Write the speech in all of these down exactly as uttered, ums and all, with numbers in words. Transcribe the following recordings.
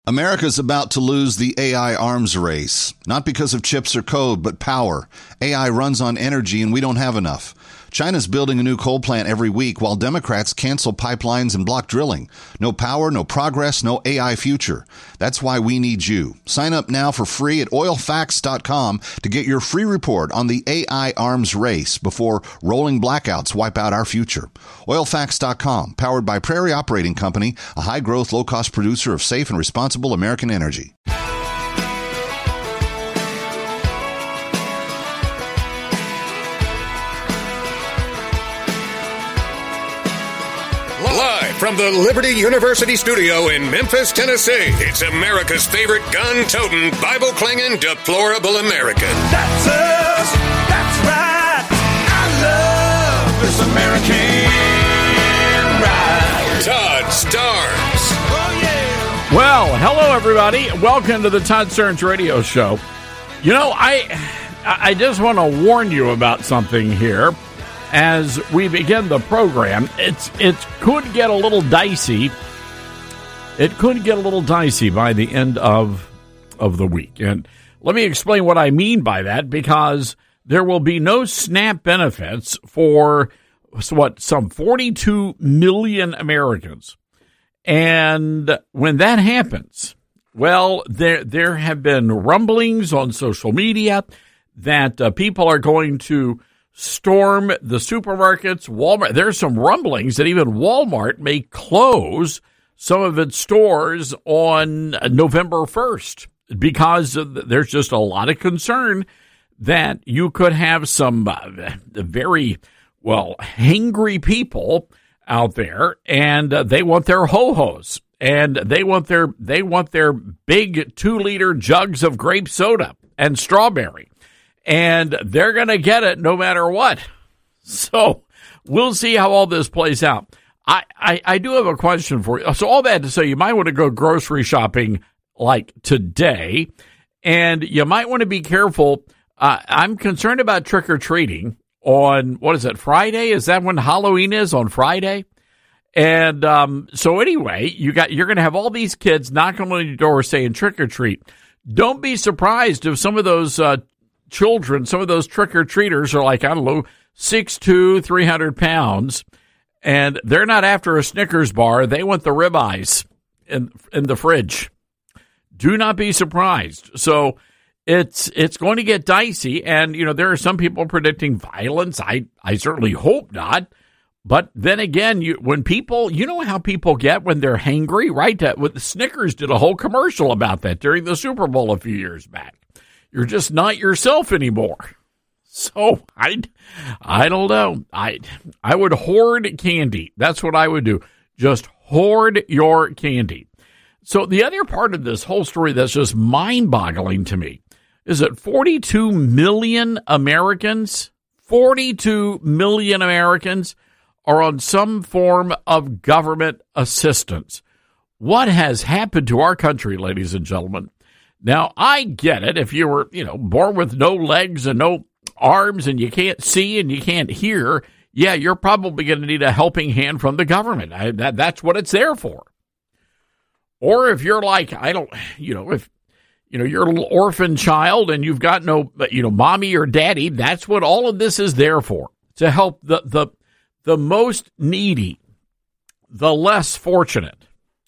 America's about to lose the A I arms race, not because of chips or code, but power. A I runs on energy, and we don't have enough. China's building a new coal plant every week, while Democrats cancel pipelines and block drilling. No power, no progress, no A I future. That's why we need you. Sign up now for free at oil facts dot com to get your free report on the A I arms race before rolling blackouts wipe out our future. oil facts dot com, powered by Prairie Operating Company, a high-growth, low-cost producer of safe and responsible American energy. Live from the Liberty University studio in Memphis, Tennessee, it's America's favorite gun-toting, Bible-clanging, deplorable American. That's us. That's right. I love this American ride. Todd Starnes. Oh, yeah. Well, hello, everybody. Welcome to the Todd Starnes Radio Show. You know, I, I just want to warn you about something here. As we begin the program, it's it could get a little dicey. It could get a little dicey by the end of of the week. And let me explain what I mean by that, because there will be no SNAP benefits for what some forty-two million Americans. And when that happens, well, there there have been rumblings on social media that uh, people are going to storm the supermarkets, Walmart. There's some rumblings that even Walmart may close some of its stores on November first because there's just a lot of concern that you could have some uh, very, well, hangry people out there, and uh, they want their ho-hos, and they want their they want their big two-liter jugs of grape soda and strawberry. And they're going to get it no matter what. So we'll see how all this plays out. I, I, I do have a question for you. So all that to say, you might want to go grocery shopping like today, and you might want to be careful. Uh, I'm concerned about trick-or-treating on, what is it, Friday? Is that when Halloween is, on Friday? And um, so anyway, you got you're going to have all these kids knocking on your door saying trick-or-treat. Don't be surprised if some of those uh children, some of those trick-or-treaters are like, I don't know, six foot two, three hundred pounds, and they're not after a Snickers bar. They want the ribeyes in, in the fridge. Do not be surprised. So it's it's going to get dicey, and, you know, there are some people predicting violence. I, I certainly hope not. But then again, you when people, you know how people get when they're hangry, right? That, with Snickers did a whole commercial about that during the Super Bowl a few years back. You're just not yourself anymore. So I, I don't know. I, I would hoard candy. That's what I would do. Just hoard your candy. So the other part of this whole story that's just mind-boggling to me is that forty-two million Americans, forty-two million Americans are on some form of government assistance. What has happened to our country, ladies and gentlemen? Now, I get it. If you were, you know, born with no legs and no arms and you can't see and you can't hear, yeah, you're probably going to need a helping hand from the government. I, that, that's what it's there for. Or if you're like, I don't, you know, if, you know, you're a little orphan child and you've got no, you know, mommy or daddy, that's what all of this is there for, to help the, the, the most needy, the less fortunate.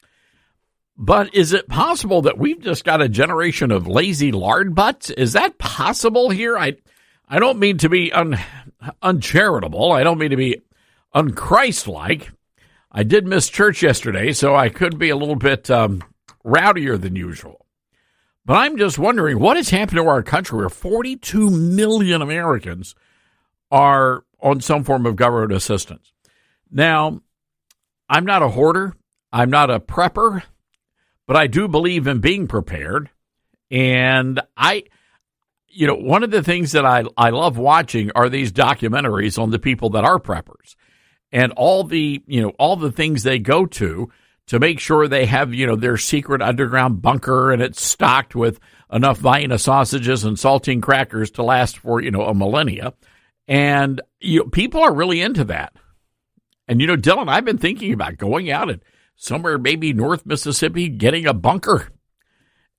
But is it possible that we've just got a generation of lazy lard butts? Is that possible here? I I don't mean to be un, uncharitable. I don't mean to be unchristlike. I did miss church yesterday, so I could be a little bit um, rowdier than usual. But I'm just wondering, what has happened to our country where forty-two million Americans are on some form of government assistance? Now, I'm not a hoarder. I'm not a prepper. But I do believe in being prepared. And I, you know, one of the things that I, I love watching are these documentaries on the people that are preppers and all the, you know, all the things they go to to make sure they have, you know, their secret underground bunker and it's stocked with enough Vienna sausages and saltine crackers to last for, you know, a millennia. And you know, people are really into that. And, you know, Dylan, I've been thinking about going out and somewhere maybe North Mississippi, getting a bunker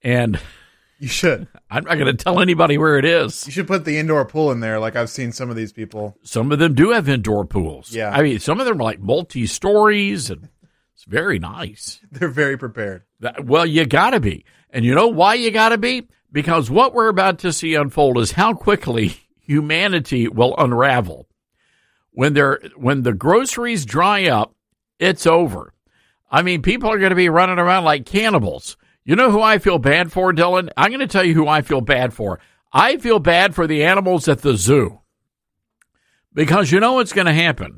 And You should. I'm not going to tell anybody where it is. You should put the indoor pool in there like I've seen some of these people. Some of them do have indoor pools. Yeah. I mean, some of them are like multi-stories, and it's very nice. They're very prepared. That, well, you got to be. And you know why you got to be? Because what we're about to see unfold is how quickly humanity will unravel. When they're, when the groceries dry up, it's over. I mean, people are going to be running around like cannibals. You know who I feel bad for, Dylan? I'm going to tell you who I feel bad for. I feel bad for the animals at the zoo. Because you know what's going to happen?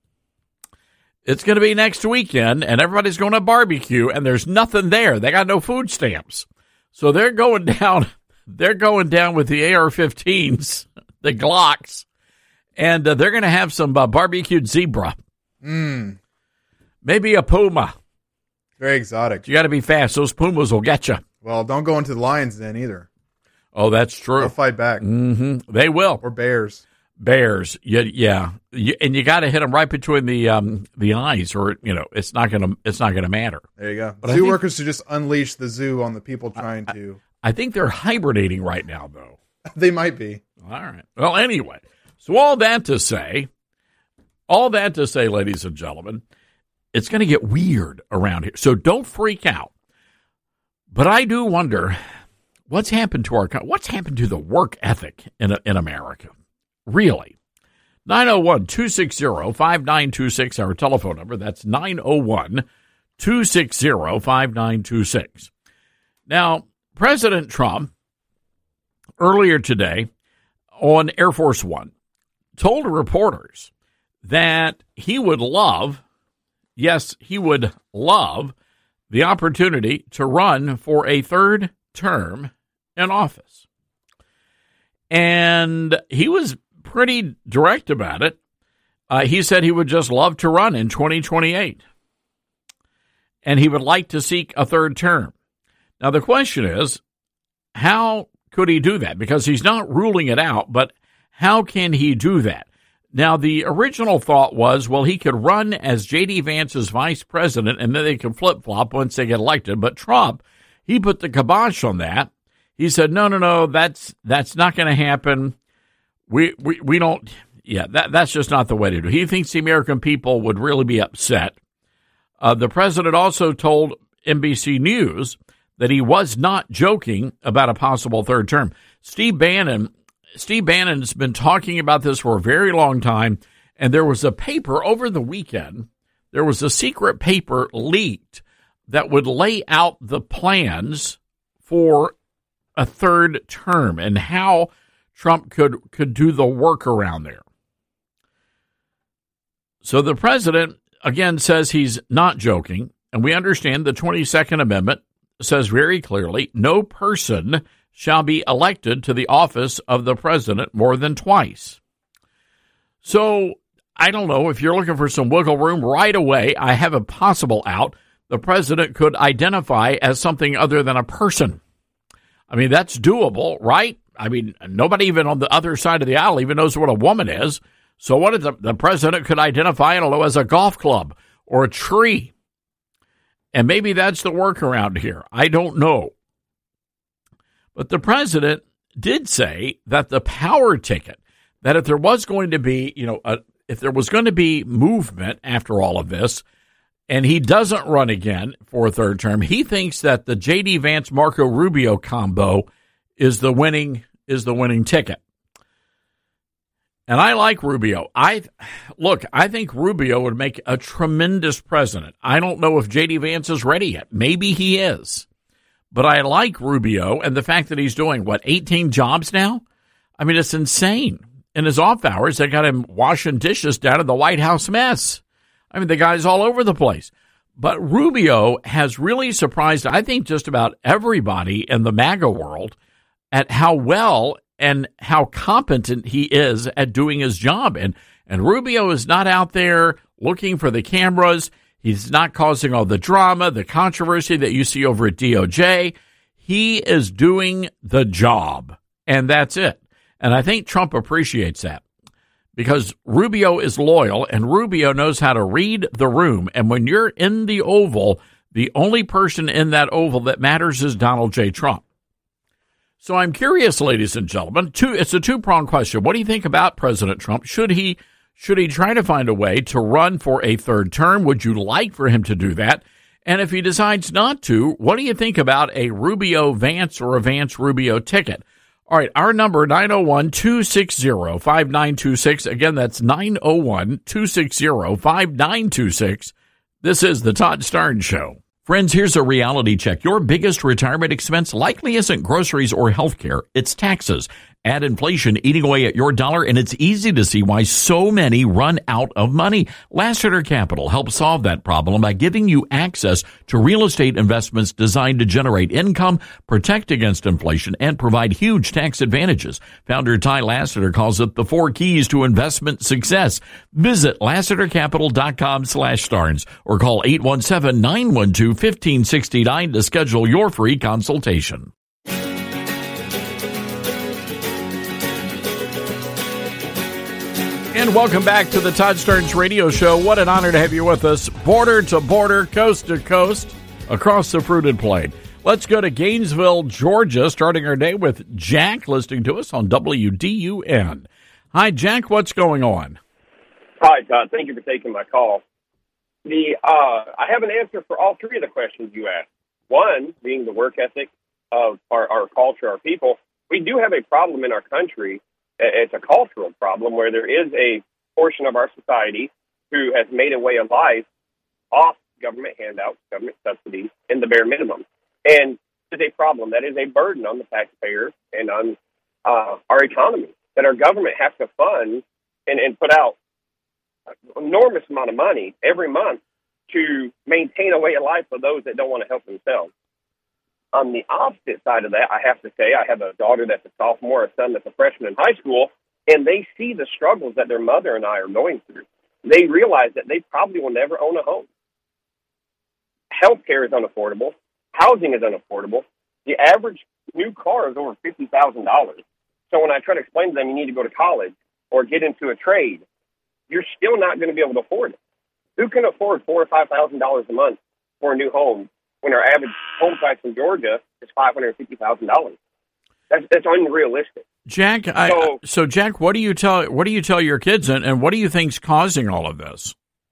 It's going to be next weekend, and everybody's going to barbecue, and there's nothing there. They got no food stamps. So they're going down, they're going down with the A R fifteens, the Glocks, and uh, they're going to have some uh, barbecued zebra. Mm. Maybe a puma. Very exotic. You got to be fast. Those pumas will get you. Well, don't go into the lions then either. Oh, that's true. They'll fight back. Mm-hmm. They will. Or bears. Bears, yeah, yeah, you, and you got to hit them right between the um, the eyes, or you know it's not gonna it's not gonna matter. There you go. But zoo think, workers should just unleash the zoo on the people trying I, to. I think they're hibernating right now, though. They might be. All right. Well, anyway, so all that to say, all that to say, ladies and gentlemen, it's going to get weird around here. So don't freak out. But I do wonder what's happened to our what's happened to the work ethic in in America. Really. nine oh one, two six zero, five nine two six, our telephone number. That's nine oh one, two six zero, five nine two six. Now, President Trump, earlier today on Air Force One, told reporters that he would love, yes, he would love the opportunity to run for a third term in office. And he was pretty direct about it. Uh, he said he would just love to run in twenty twenty-eight. And he would like to seek a third term. Now, the question is, how could he do that? Because he's not ruling it out, but how can he do that? Now, the original thought was, well, he could run as J D. Vance's vice president, and then they could flip-flop once they get elected. But Trump, he put the kibosh on that. He said, no, no, no, that's that's not going to happen. We, we we don't, yeah, that that's just not the way to do it. He thinks the American people would really be upset. Uh, the president also told N B C News that he was not joking about a possible third term. Steve Bannon, Steve Bannon's been talking about this for a very long time, and there was a paper over the weekend, there was a secret paper leaked that would lay out the plans for a third term and how Trump could, could do the work around there. So the president, again, says he's not joking, and we understand the twenty-second Amendment says very clearly, no person shall be elected to the office of the president more than twice. So I don't know, if you're looking for some wiggle room right away, I have a possible out. The president could identify as something other than a person. I mean, that's doable, right? I mean, nobody even on the other side of the aisle even knows what a woman is. So what if the, the president could identify, I don't know, as a golf club or a tree? And maybe that's the workaround here. I don't know. But the president did say that the power ticket, that if there was going to be, you know, a, if there was going to be movement after all of this, and he doesn't run again for a third term, he thinks that the J D. Vance-Marco Rubio combo is the winning is the winning ticket. And I like Rubio. I look, I think Rubio would make a tremendous president. I don't know if J D. Vance is ready yet. Maybe he is. But I like Rubio, and the fact that he's doing, what, eighteen jobs now? I mean, it's insane. In his off hours, they got him washing dishes down at the White House mess. I mean, the guy's all over the place. But Rubio has really surprised, I think, just about everybody in the MAGA world at how well and how competent he is at doing his job. And, and Rubio is not out there looking for the cameras. He's not causing all the drama, the controversy that you see over at D O J. He is doing the job, and that's it. And I think Trump appreciates that because Rubio is loyal, and Rubio knows how to read the room. And when you're in the Oval, the only person in that oval that matters is Donald J. Trump. So I'm curious, ladies and gentlemen, two, it's a two-pronged question. What do you think about President Trump? Should he should he try to find a way to run for a third term? Would you like for him to do that? And if he decides not to, what do you think about a Rubio-Vance or a Vance-Rubio ticket? All right, our number, nine oh one, two six zero, five nine two six. Again, that's nine oh one, two six zero, five nine two six. This is the Todd Starnes Show. Friends, here's a reality check. Your biggest retirement expense likely isn't groceries or health care. It's taxes. Add inflation eating away at your dollar, and it's easy to see why so many run out of money. Lassiter Capital helps solve that problem by giving you access to real estate investments designed to generate income, protect against inflation, and provide huge tax advantages. Founder Ty Lassiter calls it the four keys to investment success. Visit LassiterCapital.com slash Starnes or call eight one seven, nine one two, one five six nine to schedule your free consultation. And welcome back to the Todd Starnes Radio Show. What an honor to have you with us, border to border, coast to coast, across the fruited plain. Let's go to Gainesville, Georgia, starting our day with Jack listening to us on W D U N. Hi, Jack. What's going on? Hi, Todd. Thank you for taking my call. The uh, I have an answer for all three of the questions you asked. One being the work ethic of our, our culture, our people. We do have a problem in our country. It's a cultural problem where there is a portion of our society who has made a way of life off government handouts, government subsidies, and the bare minimum. And it's a problem. That is a burden on the taxpayer and on uh, our economy, that our government has to fund and, and put out an enormous amount of money every month to maintain a way of life for those that don't want to help themselves. On the opposite side of that, I have to say, I have a daughter that's a sophomore, a son that's a freshman in high school, and they see the struggles that their mother and I are going through. They realize that they probably will never own a home. Healthcare is unaffordable. Housing is unaffordable. The average new car is over fifty thousand dollars. So when I try to explain to them you need to go to college or get into a trade, you're still not going to be able to afford it. Who can afford four or five thousand dollars a month for a new home when our average home price in Georgia is five hundred fifty thousand dollars? That's that's unrealistic. Jack, I, so, so Jack, what do you tell what do you tell your kids, and, and what do you think's causing all of this?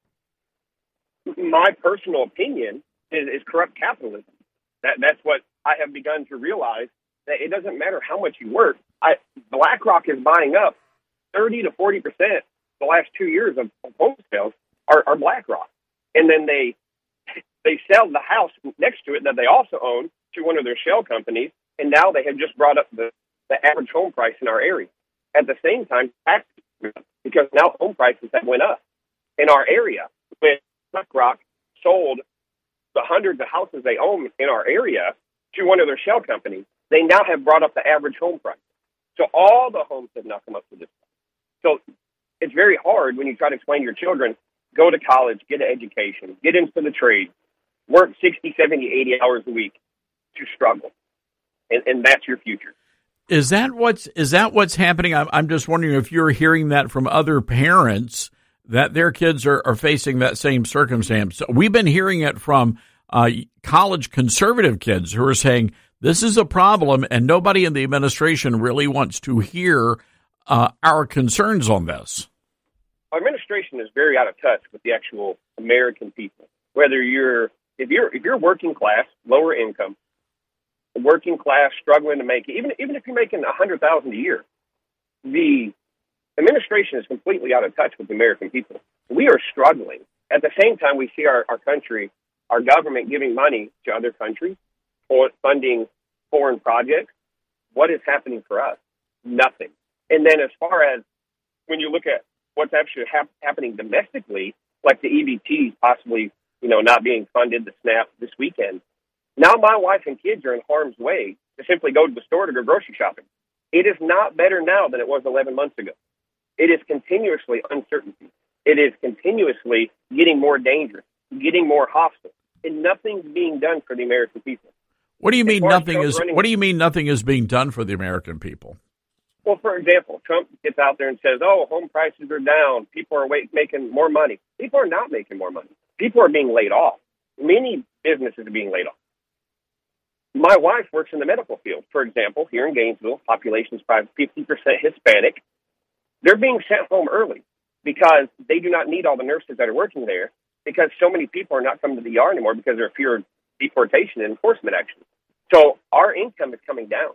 My personal opinion is, is corrupt capitalism. That that's what I have begun to realize, that it doesn't matter how much you work. I, BlackRock is buying up thirty to forty percent the last two years of home sales are, are BlackRock, and then they they sell the house next to it that they also own to one of their shell companies, and now they have just brought up the, the average home price in our area. At the same time, taxes, because now home prices have went up in our area. When BlackRock sold the hundreds of houses they own in our area to one of their shell companies, they now have brought up the average home price. So all the homes have now come up to this. So it's very hard when you try to explain to your children, go to college, get an education, get into the trade, work sixty, seventy, eighty hours a week to struggle. And, and that's your future. Is that what's is that what's happening? I'm, I'm just wondering if you're hearing that from other parents, that their kids are, are facing that same circumstance. We've been hearing it from uh, college conservative kids who are saying this is a problem, and nobody in the administration really wants to hear uh, our concerns on this. Our administration is very out of touch with the actual American people. Whether you're if you're if you're working class, lower income, working class, struggling to make it, even even if you're making a hundred thousand a year, the administration is completely out of touch with the American people. We are struggling. At the same time, we see our, our country, our government giving money to other countries or funding foreign projects. What is happening for us? Nothing. And then as far as when you look at what's actually hap- happening domestically, like the E B Ts possibly, you know, not being funded, the SNAP this weekend, now my wife and kids are in harm's way to simply go to the store to go grocery shopping. It is not better now than it was eleven months ago. It is continuously uncertainty. It is continuously getting more dangerous, getting more hostile, and nothing's being done for the American people. What do you mean nothing is? Running, what do you mean nothing is being done for the American people? Well, for example, Trump gets out there and says, "Oh, home prices are down. People are wait, making more money." People are not making more money. People are being laid off. many businesses are being laid off. My wife works in the medical field. For example, here in Gainesville, population is probably fifty percent Hispanic. They're being sent home early because they do not need all the nurses that are working there, because so many people are not coming to the E R anymore because there are fewer deportation and enforcement actions. So our income is coming down.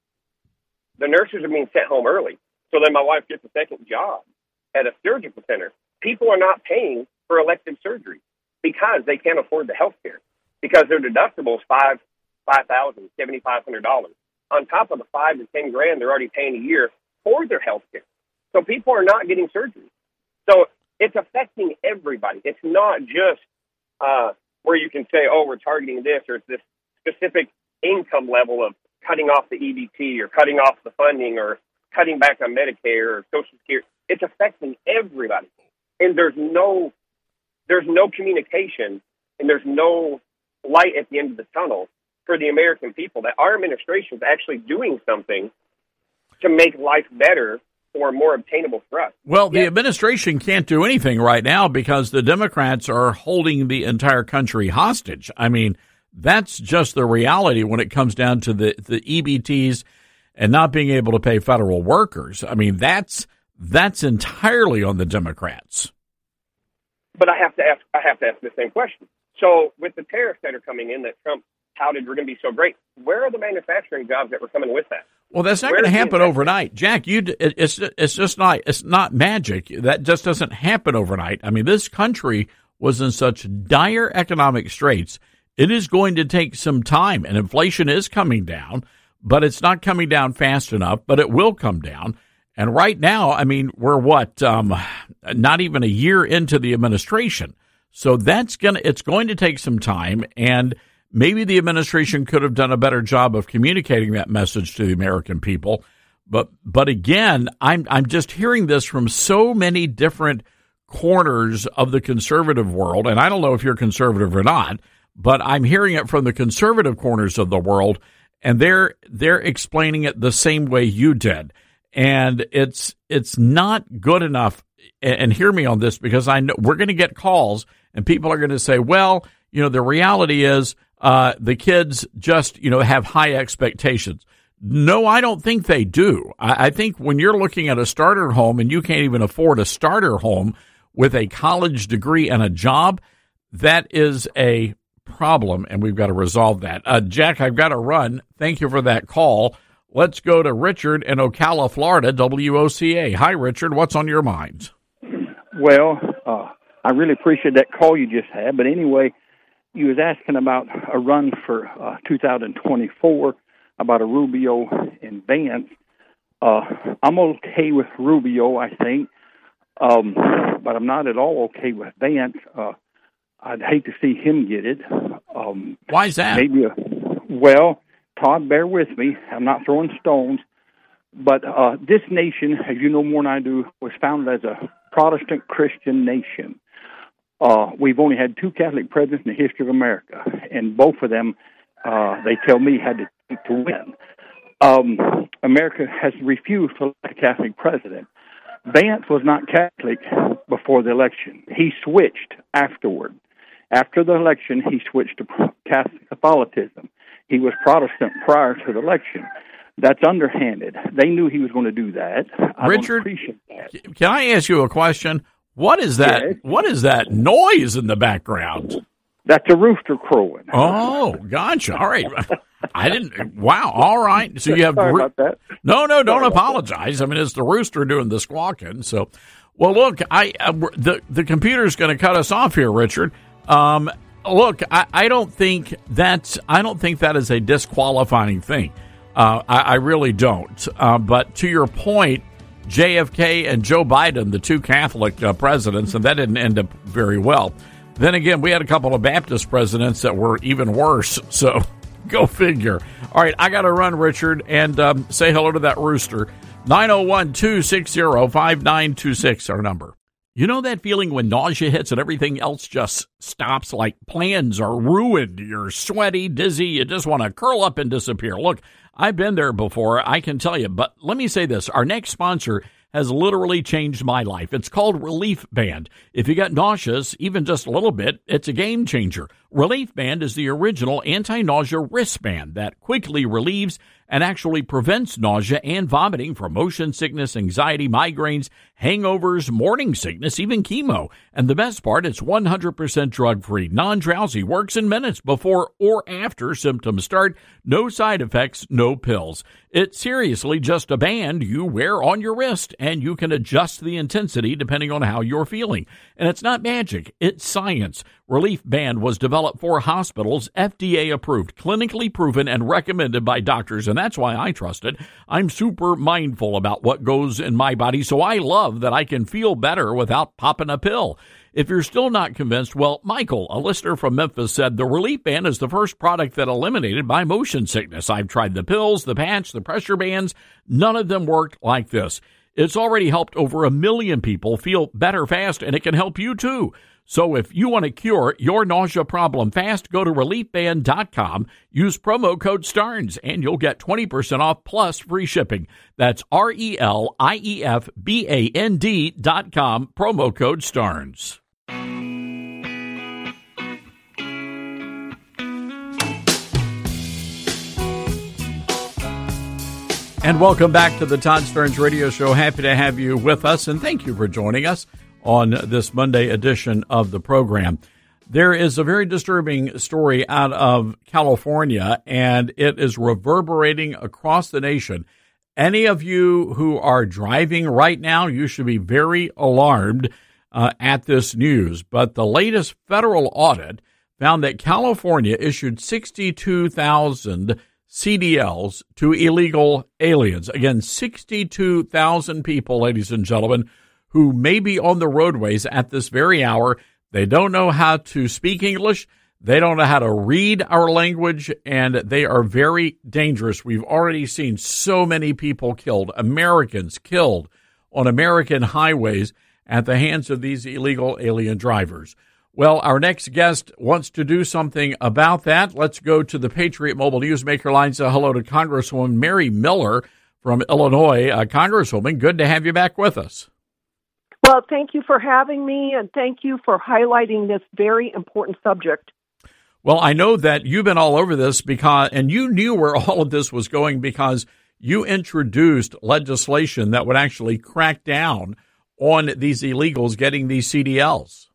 The nurses are being sent home early. So then my wife gets a second job at a surgical center. People are not paying for elective surgery because they can't afford the health care, because their deductible is five five thousand, seventy five hundred dollars on top of the five to ten grand they're already paying a year for their health care. So people are not getting surgery. So it's affecting everybody. It's not just uh, where you can say, oh, we're targeting this, or it's this specific income level of cutting off the E B T or cutting off the funding or cutting back on Medicare or Social Security. It's affecting everybody. And there's no there's no communication and there's no light at the end of the tunnel for the American people that our administration is actually doing something to make life better or more obtainable for us. Well, the yes. administration can't do anything right now because the Democrats are holding the entire country hostage. I mean, that's just the reality when it comes down to the, the E B Ts and not being able to pay federal workers. I mean, that's that's entirely on the Democrats. But I have to ask I have to ask the same question. So with the tariffs that are coming in that Trump touted were going to be so great, where are the manufacturing jobs that were coming with that? Well, that's not Where going to is the happen investment? overnight, Jack. You, it, it's it's just not it's not magic. That just doesn't happen overnight. I mean, this country was in such dire economic straits. It is going to take some time, and inflation is coming down, but it's not coming down fast enough. But it will come down. And right now, I mean, we're what um, not even a year into the administration, so that's gonna it's going to take some time. And maybe the administration could have done a better job of communicating that message to the American people. But but again, I'm I'm just hearing this from so many different corners of the conservative world, and I don't know if you're conservative or not, but I'm hearing it from the conservative corners of the world, and they're they're explaining it the same way you did. And it's it's not good enough. And hear me on this, because I know we're going to get calls and people are going to say, well, you know, the reality is uh, the kids just, you know, have high expectations. No, I don't think they do. I, I think when you're looking at a starter home and you can't even afford a starter home with a college degree and a job, that is a problem, and we've got to resolve that. Uh, Jack, I've got to run. Thank you for that call. Let's go to Richard in Ocala, Florida, W O C A. Hi, Richard. What's on your mind? Well, uh, I really appreciate that call you just had. But anyway, you was asking about a run for uh, two thousand twenty-four, about a Rubio and Vance. Uh, I'm okay with Rubio, I think, um, but I'm not at all okay with Vance. Uh, I'd hate to see him get it. Um, Why is that? Maybe a, well, Todd, bear with me. I'm not throwing stones. But uh, this nation, as you know more than I do, was founded as a Protestant Christian nation. Uh, we've only had two Catholic presidents in the history of America, and both of them, uh, they tell me, had to, to win. Um, America has refused to elect a Catholic president. Vance was not Catholic before the election. He switched afterward. After the election, he switched to Catholicism. He was Protestant prior to the election. That's underhanded. They knew he was going to do that. I Richard, don't appreciate that. Can I ask you a question? What is that? Yes. What is that noise in the background? That's a rooster crowing. Oh, gotcha. All right. I didn't. Wow. All right. So you have. Sorry about that. No, no, don't apologize. I mean, it's the rooster doing the squawking. So, well, look, I uh, the the computer's going to cut us off here, Richard. Um, look, I, I don't think that's. I don't think that is a disqualifying thing. Uh, I, I really don't. Uh, but to your point, J F K and Joe Biden, the two Catholic uh, presidents, and that didn't end up very well. Then again, we had a couple of Baptist presidents that were even worse. So go figure. All right, I got to run, Richard, and um, say hello to that rooster. nine oh one, two six zero, five nine two six, our number. You know that feeling when nausea hits and everything else just stops, like plans are ruined. You're sweaty, dizzy, you just want to curl up and disappear. Look, I've been there before, I can tell you, but let me say this. Our next sponsor has literally changed my life. It's called Relief Band. If you get nauseous, even just a little bit, it's a game changer. Relief Band is the original anti-nausea wristband that quickly relieves and actually prevents nausea and vomiting from motion sickness, anxiety, migraines, hangovers, morning sickness, even chemo. And the best part, it's one hundred percent drug-free, non-drowsy, works in minutes before or after symptoms start, no side effects, no pills. It's seriously just a band you wear on your wrist, and you can adjust the intensity depending on how you're feeling. And it's not magic, it's science. Relief Band was developed for hospitals, F D A approved, clinically proven, and recommended by doctors, and that's why I trust it. I'm super mindful about what goes in my body, so I love that I can feel better without popping a pill. If you're still not convinced, well, Michael, a listener from Memphis, said the Relief Band is the first product that eliminated my motion sickness. I've tried the pills, the patch, the pressure bands. None of them worked like this. It's already helped over a million people feel better fast, and it can help you too. So if you want to cure your nausea problem fast, go to relief band dot com, use promo code STARNS, and you'll get twenty percent off plus free shipping. That's R E L I E F B A N D dot com, promo code STARNS. And welcome back to the Todd Starnes Radio Show. Happy to have you with us, and thank you for joining us on this Monday edition of the program. There is a very disturbing story out of California, and it is reverberating across the nation. Any of you who are driving right now, you should be very alarmed uh, at this news. But the latest federal audit found that California issued sixty-two thousand C D Ls to illegal aliens. Again, sixty-two thousand people, ladies and gentlemen, who may be on the roadways at this very hour. They don't know how to speak English. They don't know how to read our language, and they are very dangerous. We've already seen so many people killed, Americans killed on American highways at the hands of these illegal alien drivers. Well, our next guest wants to do something about that. Let's go to the Patriot Mobile Newsmaker line. Say hello to Congresswoman Mary Miller from Illinois. Uh, Congresswoman, good to have you back with us. Well, thank you for having me, and thank you for highlighting this very important subject. Well, I know that you've been all over this because, and you knew where all of this was going because you introduced legislation that would actually crack down on these illegals getting these C D Ls.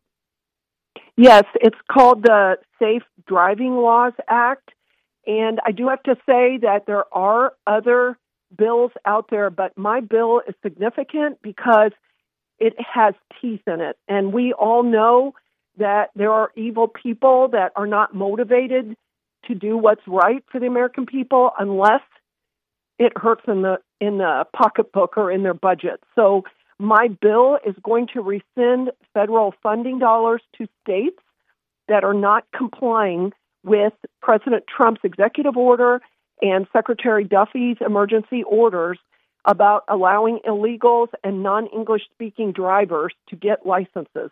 Yes, it's called the Safe Driving Laws Act, and I do have to say that there are other bills out there, but my bill is significant because it has teeth in it, and we all know that there are evil people that are not motivated to do what's right for the American people unless it hurts in the in the pocketbook or in their budget. So my bill is going to rescind federal funding dollars to states that are not complying with President Trump's executive order and Secretary Duffy's emergency orders about allowing illegals and non-English speaking drivers to get licenses.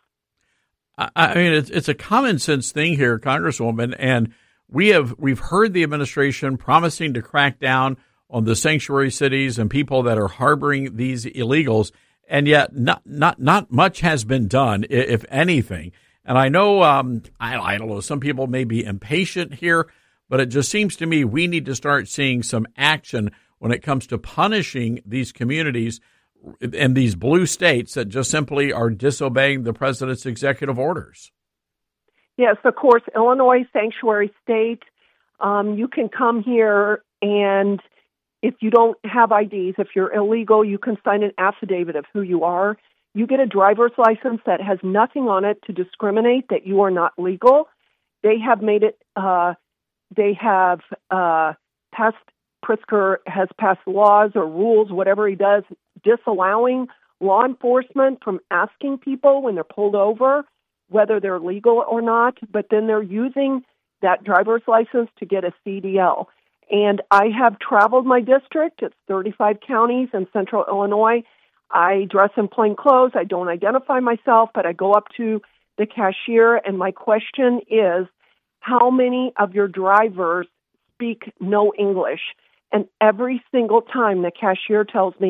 I mean, it's it's a common sense thing here, Congresswoman, and we have we've heard the administration promising to crack down on the sanctuary cities and people that are harboring these illegals, and yet not not not much has been done, if anything. And I know um, I, I don't know, some people may be impatient here, but it just seems to me we need to start seeing some action when it comes to punishing these communities and these blue states that just simply are disobeying the president's executive orders. Yes, of course, Illinois, sanctuary state. Um, you can come here, and if you don't have I Ds, if you're illegal, you can sign an affidavit of who you are. You get a driver's license that has nothing on it to discriminate that you are not legal. They have made it, uh, they have uh, passed, Pritzker has passed laws or rules, whatever he does, disallowing law enforcement from asking people when they're pulled over whether they're legal or not, but then they're using that driver's license to get a C D L. And I have traveled my district. It's thirty-five counties in central Illinois. I dress in plain clothes. I don't identify myself, but I go up to the cashier, and my question is, how many of your drivers speak no English? And every single time the cashier tells me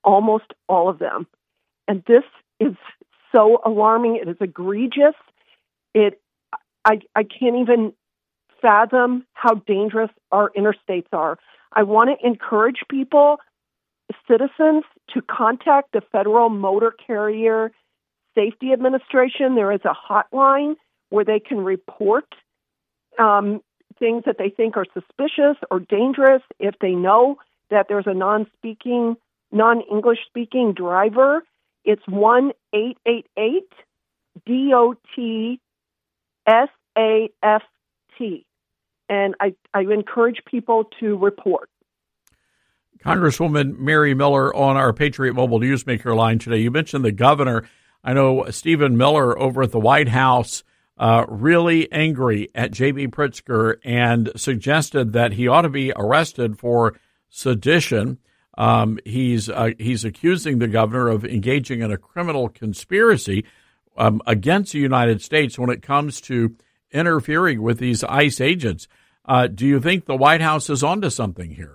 almost all of them. And this is so alarming. It is egregious. It, I, I can't even fathom how dangerous our interstates are. I want to encourage people, citizens, to contact the Federal Motor Carrier Safety Administration. There is a hotline where they can report um, things that they think are suspicious or dangerous if they know that there's a non-speaking, non-English speaking driver. It's one eight eight eight D O T S A F T. And I, I encourage people to report. Congresswoman Mary Miller on our Patriot Mobile Newsmaker line today. You mentioned the governor. I know Stephen Miller over at the White House uh, really angry at J B. Pritzker and suggested that he ought to be arrested for sedition. Um, he's uh, he's accusing the governor of engaging in a criminal conspiracy um, against the United States when it comes to interfering with these ICE agents. Uh, do you think the White House is onto something here?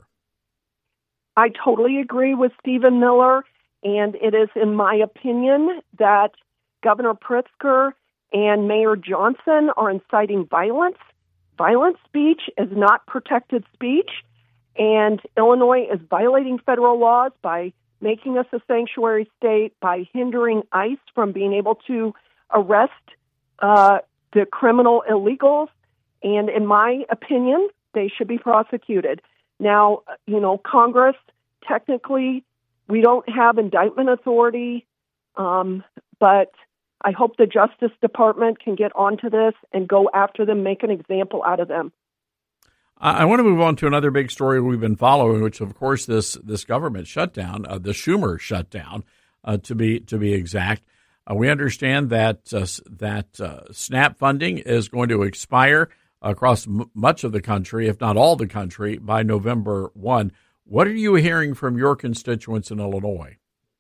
I totally agree with Stephen Miller, and it is, in my opinion, that Governor Pritzker and Mayor Johnson are inciting violence. Violent speech is not protected speech, and Illinois is violating federal laws by making us a sanctuary state, by hindering ICE from being able to arrest uh, the criminal illegals, and in my opinion, they should be prosecuted. Now, you know, Congress, technically, we don't have indictment authority, um, but I hope the Justice Department can get onto this and go after them, make an example out of them. I want to move on to another big story we've been following, which, of course, this this government shutdown, uh, the Schumer shutdown, uh, to be to be exact. Uh, we understand that uh, that uh, SNAP funding is going to expire across m- much of the country, if not all the country, by November first. What are you hearing from your constituents in Illinois?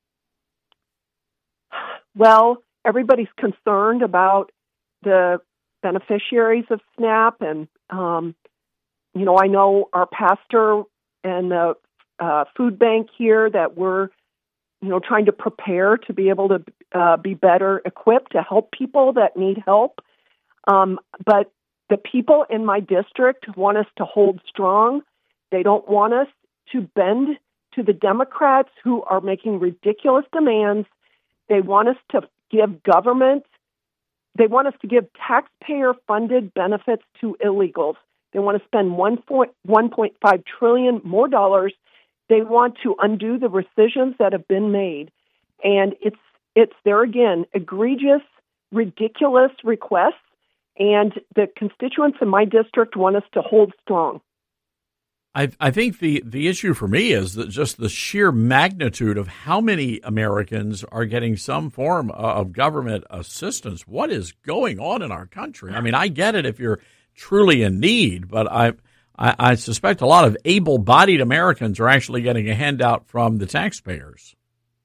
Well, everybody's concerned about the beneficiaries of SNAP, and um, you know, I know our pastor and the uh, food bank here that we're, you know, trying to prepare to be able to uh, be better equipped to help people that need help. Um, but the people in my district want us to hold strong. They don't want us to bend to the Democrats who are making ridiculous demands. They want us to give government, they want us to give taxpayer-funded benefits to illegals. They want to spend one point five trillion dollars more dollars. They want to undo the rescissions that have been made. And it's, it's there again, egregious, ridiculous requests. And the constituents in my district want us to hold strong. I, I think the, the issue for me is that just the sheer magnitude of how many Americans are getting some form of government assistance. What is going on in our country? I mean, I get it if you're truly in need, but I, I, I suspect a lot of able-bodied Americans are actually getting a handout from the taxpayers.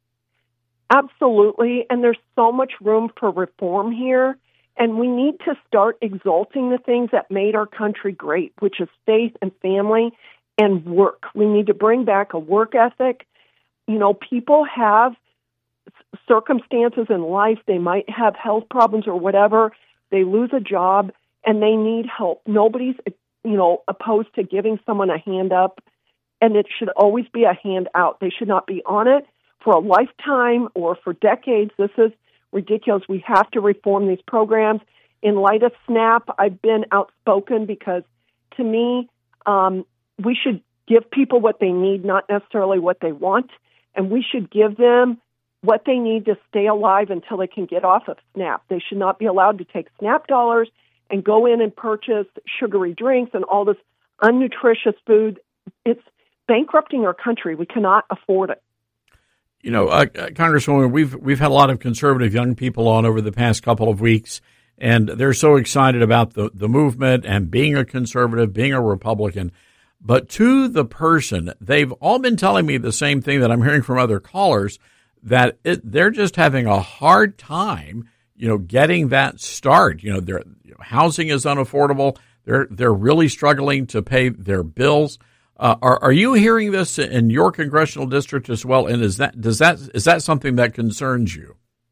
Absolutely, and there's so much room for reform here. And we need to start exalting the things that made our country great, which is faith and family and work. We need to bring back a work ethic. You know, people have circumstances in life. They might have health problems or whatever. They lose a job and they need help. Nobody's, you know, opposed to giving someone a hand up, and it should always be a hand out. They should not be on it for a lifetime or for decades. This is ridiculous. We have to reform these programs. In light of SNAP, I've been outspoken because, to me, um, we should give people what they need, not necessarily what they want, and we should give them what they need to stay alive until they can get off of SNAP. They should not be allowed to take SNAP dollars and go in and purchase sugary drinks and all this unnutritious food. It's bankrupting our country. We cannot afford it. You know, uh, Congresswoman, we've we've had a lot of conservative young people on over the past couple of weeks, and they're so excited about the, the movement and being a conservative, being a Republican. But to the person, they've all been telling me the same thing that I'm hearing from other callers, that it, they're just having a hard time, you know, getting that start. You know, their you know, housing is unaffordable. They're they're really struggling to pay their bills. Uh, are are you hearing this in your congressional district as well? And is that does that is that something that concerns you?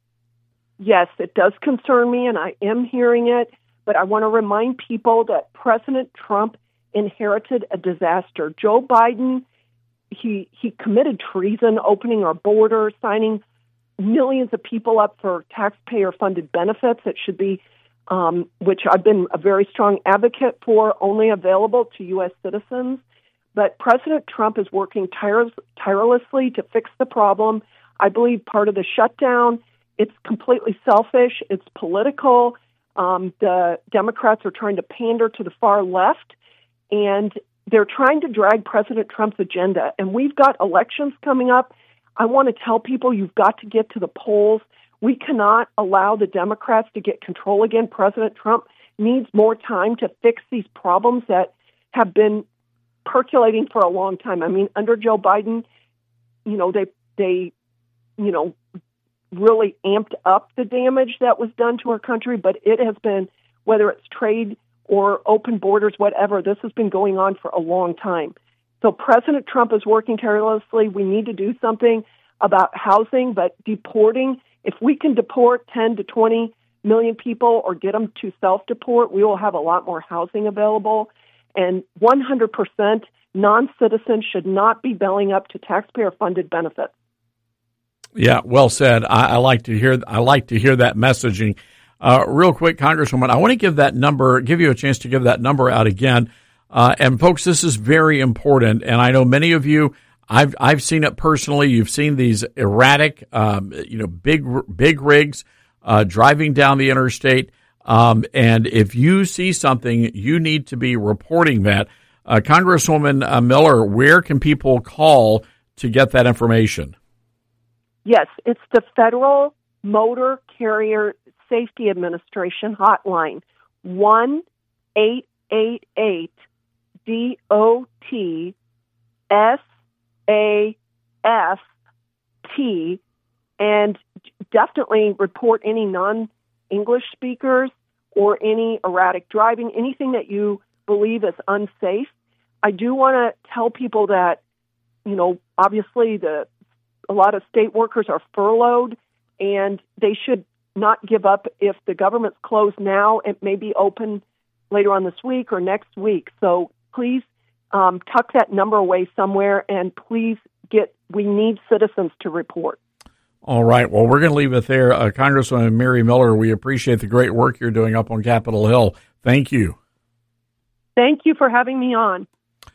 Yes, it does concern me, and I am hearing it. But I want to remind people that President Trump inherited a disaster. Joe Biden, he he committed treason, opening our border, signing millions of people up for taxpayer-funded benefits. It should be, um, which I've been a very strong advocate for, only available to U S citizens. But President Trump is working tire- tirelessly to fix the problem. I believe part of the shutdown, it's completely selfish. It's political. Um, the Democrats are trying to pander to the far left, and they're trying to drag President Trump's agenda. And we've got elections coming up. I want to tell people you've got to get to the polls. We cannot allow the Democrats to get control again. President Trump needs more time to fix these problems that have been percolating for a long time. I mean, under Joe Biden, you know, they, they, you know, really amped up the damage that was done to our country, but it has been, whether it's trade or open borders, whatever, this has been going on for a long time. So President Trump is working tirelessly. We need to do something about housing, but deporting, if we can deport ten to twenty million people or get them to self-deport, we will have a lot more housing available. And one hundred percent non-citizens should not be belling up to taxpayer-funded benefits. Yeah, well said. I, I like to hear. I like to hear that messaging. Uh, real quick, Congresswoman, I want to give that number. Give you a chance to give that number out again. Uh, and folks, this is very important. And I know many of you. I've I've seen it personally. You've seen these erratic, um, you know, big big rigs uh, driving down the interstate. Um, and if you see something, you need to be reporting that. Uh, Congresswoman uh, Miller, where can people call to get that information? Yes, it's the Federal Motor Carrier Safety Administration hotline, one eight eight eight D O T S A F T, and definitely report any non-English speakers or any erratic driving, anything that you believe is unsafe. I do want to tell people that, you know, obviously the a lot of state workers are furloughed, and they should not give up. If the government's closed now, it may be open later on this week or next week. So please um, tuck that number away somewhere, and please get, we need citizens to report. All right. Well, we're going to leave it there. Uh, Congresswoman Mary Miller, we appreciate the great work you're doing up on Capitol Hill. Thank you. Thank you for having me on.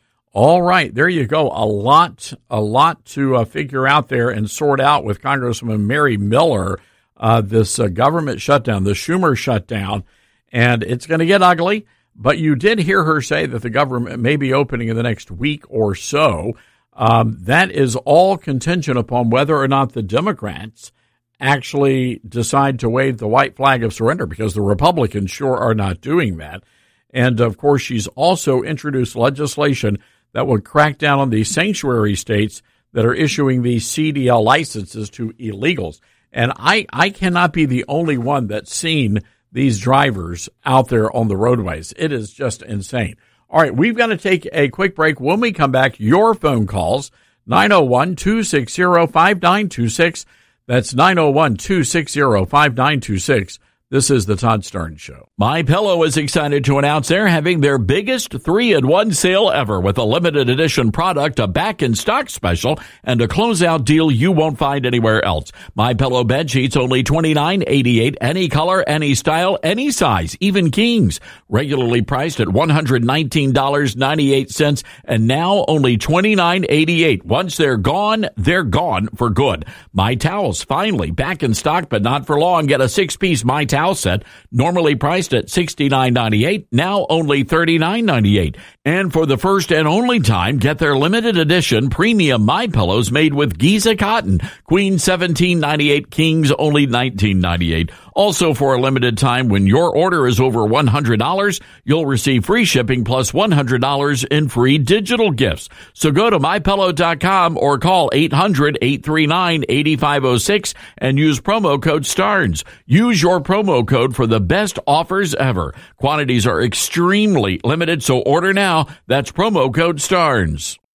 All right, there you go. A lot, a lot to uh, figure out there and sort out with Congresswoman Mary Miller, uh, this uh, government shutdown, the Schumer shutdown, and it's going to get ugly. But you did hear her say that the government may be opening in the next week or so. Um, that is all contingent upon whether or not the Democrats actually decide to wave the white flag of surrender, because the Republicans sure are not doing that. And, of course, she's also introduced legislation that would crack down on these sanctuary states that are issuing these C D L licenses to illegals. And I, I cannot be the only one that's seen these drivers out there on the roadways. It is just insane. All right, we've got to take a quick break. When we come back, your phone calls, nine oh one, two six zero, five nine two six. That's nine oh one, two six zero, five nine two six. This is the Todd Starnes Show. MyPillow is excited to announce they're having their biggest three-in-one sale ever with a limited edition product, a back-in-stock special, and a closeout deal you won't find anywhere else. MyPillow bed sheets only twenty-nine eighty-eight, any color, any style, any size, even kings. Regularly priced at one hundred nineteen dollars and ninety-eight cents, and now only twenty-nine eighty-eight. Once they're gone, they're gone for good. My Towels, finally back in stock, but not for long. Get a six-piece My Towel set, normally priced at sixty-nine ninety-eight, now only thirty-nine ninety-eight. And for the first and only time, get their limited edition premium My Pillows made with Giza cotton. Queen seventeen ninety-eight, kings only nineteen ninety-eight. Also, for a limited time, when your order is over one hundred dollars, you'll receive free shipping plus one hundred dollars in free digital gifts. So go to my pillow dot com or call eight hundred, eight three nine, eight five oh six and use promo code STARNS. Use your promo code for the best offers ever. Quantities are extremely limited, so order now. That's promo code STARNS.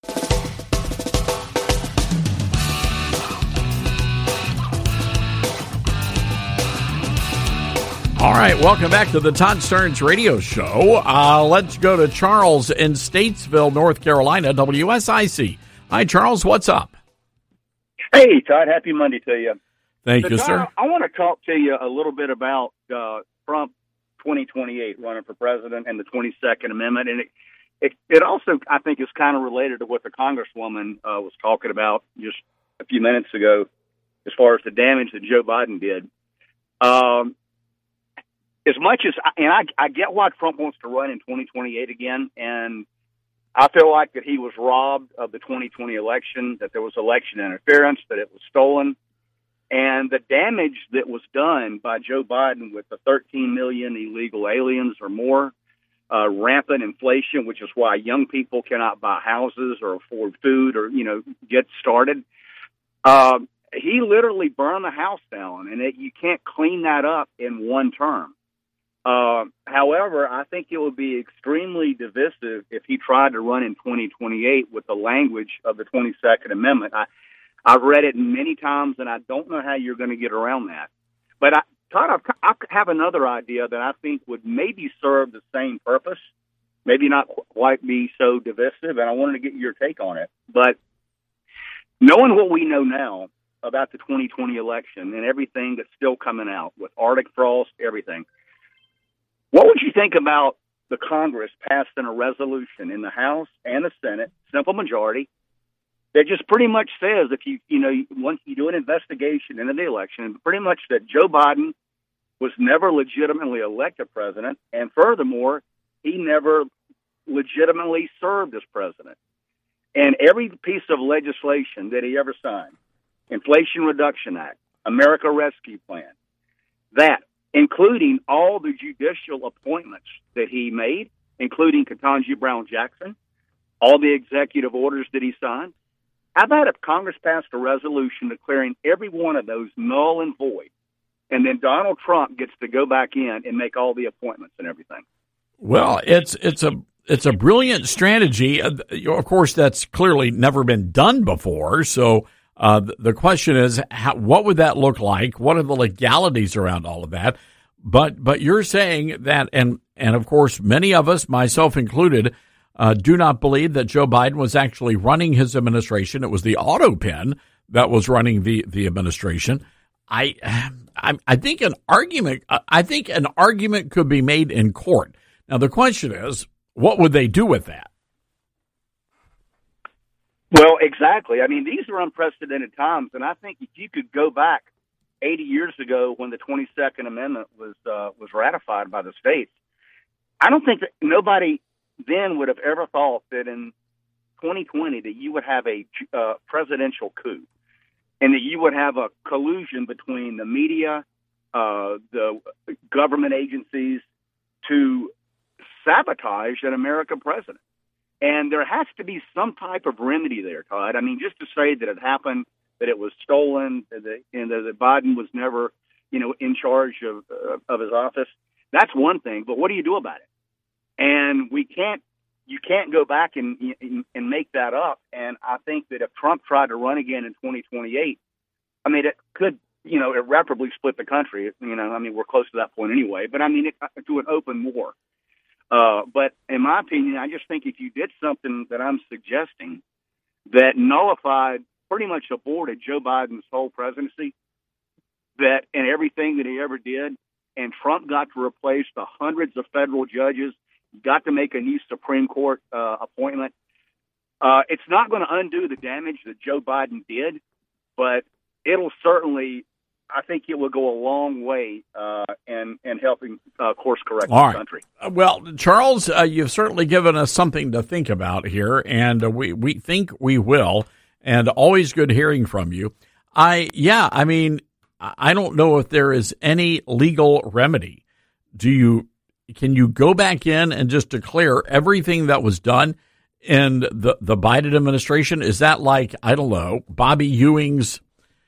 All right, welcome back to the Todd Stearns Radio Show. Uh, let's go to Charles in Statesville, North Carolina, W S I C. Hi, Charles, what's up? Hey, Todd, happy Monday to you. Thank so, you, Todd, sir. I want to talk to you a little bit about uh, Trump twenty twenty-eight running for president and the twenty-second Amendment. And it, it, it also, I think, is kind of related to what the Congresswoman uh, was talking about just a few minutes ago as far as the damage that Joe Biden did. Um, as much as, and I, I get why Trump wants to run in twenty twenty-eight again, and I feel like that he was robbed of the twenty twenty election, that there was election interference, that it was stolen. And the damage that was done by Joe Biden with the thirteen million illegal aliens or more, uh, rampant inflation, which is why young people cannot buy houses or afford food or, you know, get started. Uh, he literally burned the house down, and it, you can't clean that up in one term. Uh, however, I think it would be extremely divisive if he tried to run in twenty twenty-eight with the language of the twenty-second Amendment. I, I've read it many times, and I don't know how you're going to get around that. But, I, Todd, I, I have another idea that I think would maybe serve the same purpose, maybe not quite be so divisive, and I wanted to get your take on it. But knowing what we know now about the twenty twenty election and everything that's still coming out with Arctic frost, everything, what would you think about the Congress passing a resolution in the House and the Senate, simple majority, that just pretty much says if you, you know, once you do an investigation into the election, pretty much that Joe Biden was never legitimately elected president, and furthermore, he never legitimately served as president. And every piece of legislation that he ever signed, Inflation Reduction Act, America Rescue Plan, that, including all the judicial appointments that he made, including Ketanji Brown Jackson, all the executive orders that he signed. How about if Congress passed a resolution declaring every one of those null and void, and then Donald Trump gets to go back in and make all the appointments and everything? Well, it's it's a it's a brilliant strategy. Of course, that's clearly never been done before. So uh, the question is, how, what would that look like? What are the legalities around all of that? But but you're saying that, and and of course, many of us, myself included, uh, do not believe that Joe Biden was actually running his administration. It was the auto pen that was running the the administration. I I, I think an argument I think an argument could be made in court. Now the question is, what would they do with that? Well, exactly. I mean, these are unprecedented times, and I think if you could go back eighty years ago when the twenty-second Amendment was uh, was ratified by the states, I don't think that nobody then would have ever thought that in twenty twenty that you would have a uh, presidential coup and that you would have a collusion between the media, uh, the government agencies to sabotage an American president. And there has to be some type of remedy there, Todd. I mean, just to say that it happened, that it was stolen, that, and that Biden was never, you know, in charge of uh, of his office, that's one thing. But what do you do about it? And we can't, you can't go back and and, and make that up. And I think that if Trump tried to run again in twenty twenty-eight, I mean, it could, you know, irreparably split the country. You know, I mean, we're close to that point anyway. But I mean, it, to an open war. Uh, but in my opinion, I just think if you did something that I'm suggesting that nullified, pretty much aborted Joe Biden's whole presidency, that and everything that he ever did, and Trump got to replace the hundreds of federal judges, got to make a new Supreme Court uh, appointment. Uh, it's not going to undo the damage that Joe Biden did, but it'll certainly, I think it will go a long way uh, in, in helping uh, course correct All the right. country. Well, Charles, uh, you've certainly given us something to think about here, and uh, we, we think we will, and always good hearing from you. I Yeah, I mean, I don't know if there is any legal remedy. Do you? Can you go back in and just declare everything that was done in the, the Biden administration? Is that like, I don't know, Bobby Ewing's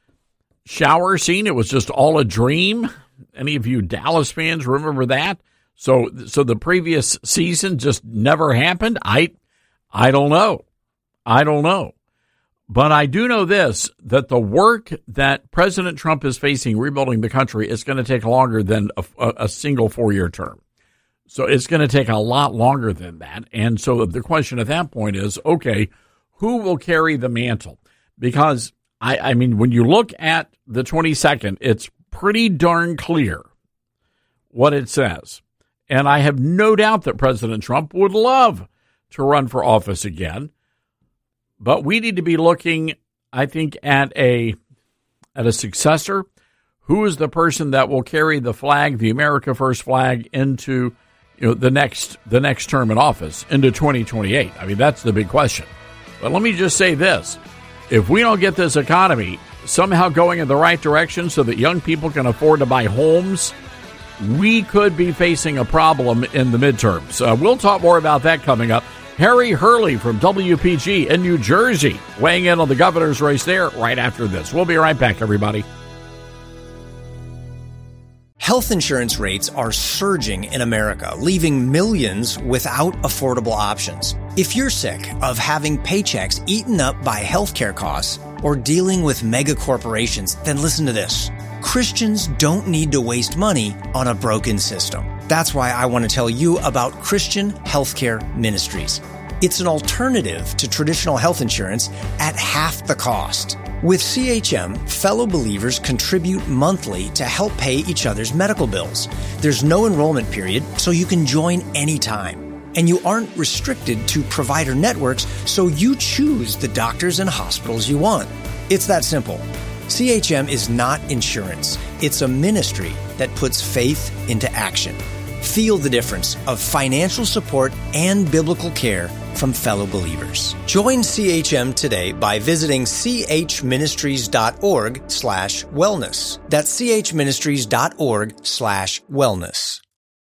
shower scene? It was just all a dream. Any of you Dallas fans remember that? So, so the previous season just never happened. I, I don't know. I don't know. But I do know this, that the work that President Trump is facing rebuilding the country is going to take longer than a, a single four-year term. So it's going to take a lot longer than that. And so the question at that point is, okay, who will carry the mantle? Because, I, I mean, when you look at the twenty-second, it's pretty darn clear what it says. And I have no doubt that President Trump would love to run for office again. But we need to be looking, I think, at a at a successor. Who is the person that will carry the flag, the America First flag, into you know the next the next term in office, into twenty twenty-eight? I mean, that's the big question. But let me just say this. If we don't get this economy somehow going in the right direction so that young people can afford to buy homes, we could be facing a problem in the midterms. Uh, we'll talk more about that coming up. Harry Hurley from W P G in New Jersey weighing in on the governor's race there right after this. We'll be right back, everybody. Health insurance rates are surging in America, leaving millions without affordable options. If you're sick of having paychecks eaten up by healthcare costs or dealing with mega corporations, then listen to this. Christians don't need to waste money on a broken system. That's why I want to tell you about Christian Healthcare Ministries. It's an alternative to traditional health insurance at half the cost. With C H M, fellow believers contribute monthly to help pay each other's medical bills. There's no enrollment period, so you can join anytime. And you aren't restricted to provider networks, so you choose the doctors and hospitals you want. It's that simple. C H M is not insurance. It's a ministry that puts faith into action. Feel the difference of financial support and biblical care from fellow believers. Join C H M today by visiting chministries.org slash wellness. That's chministries.org slash wellness.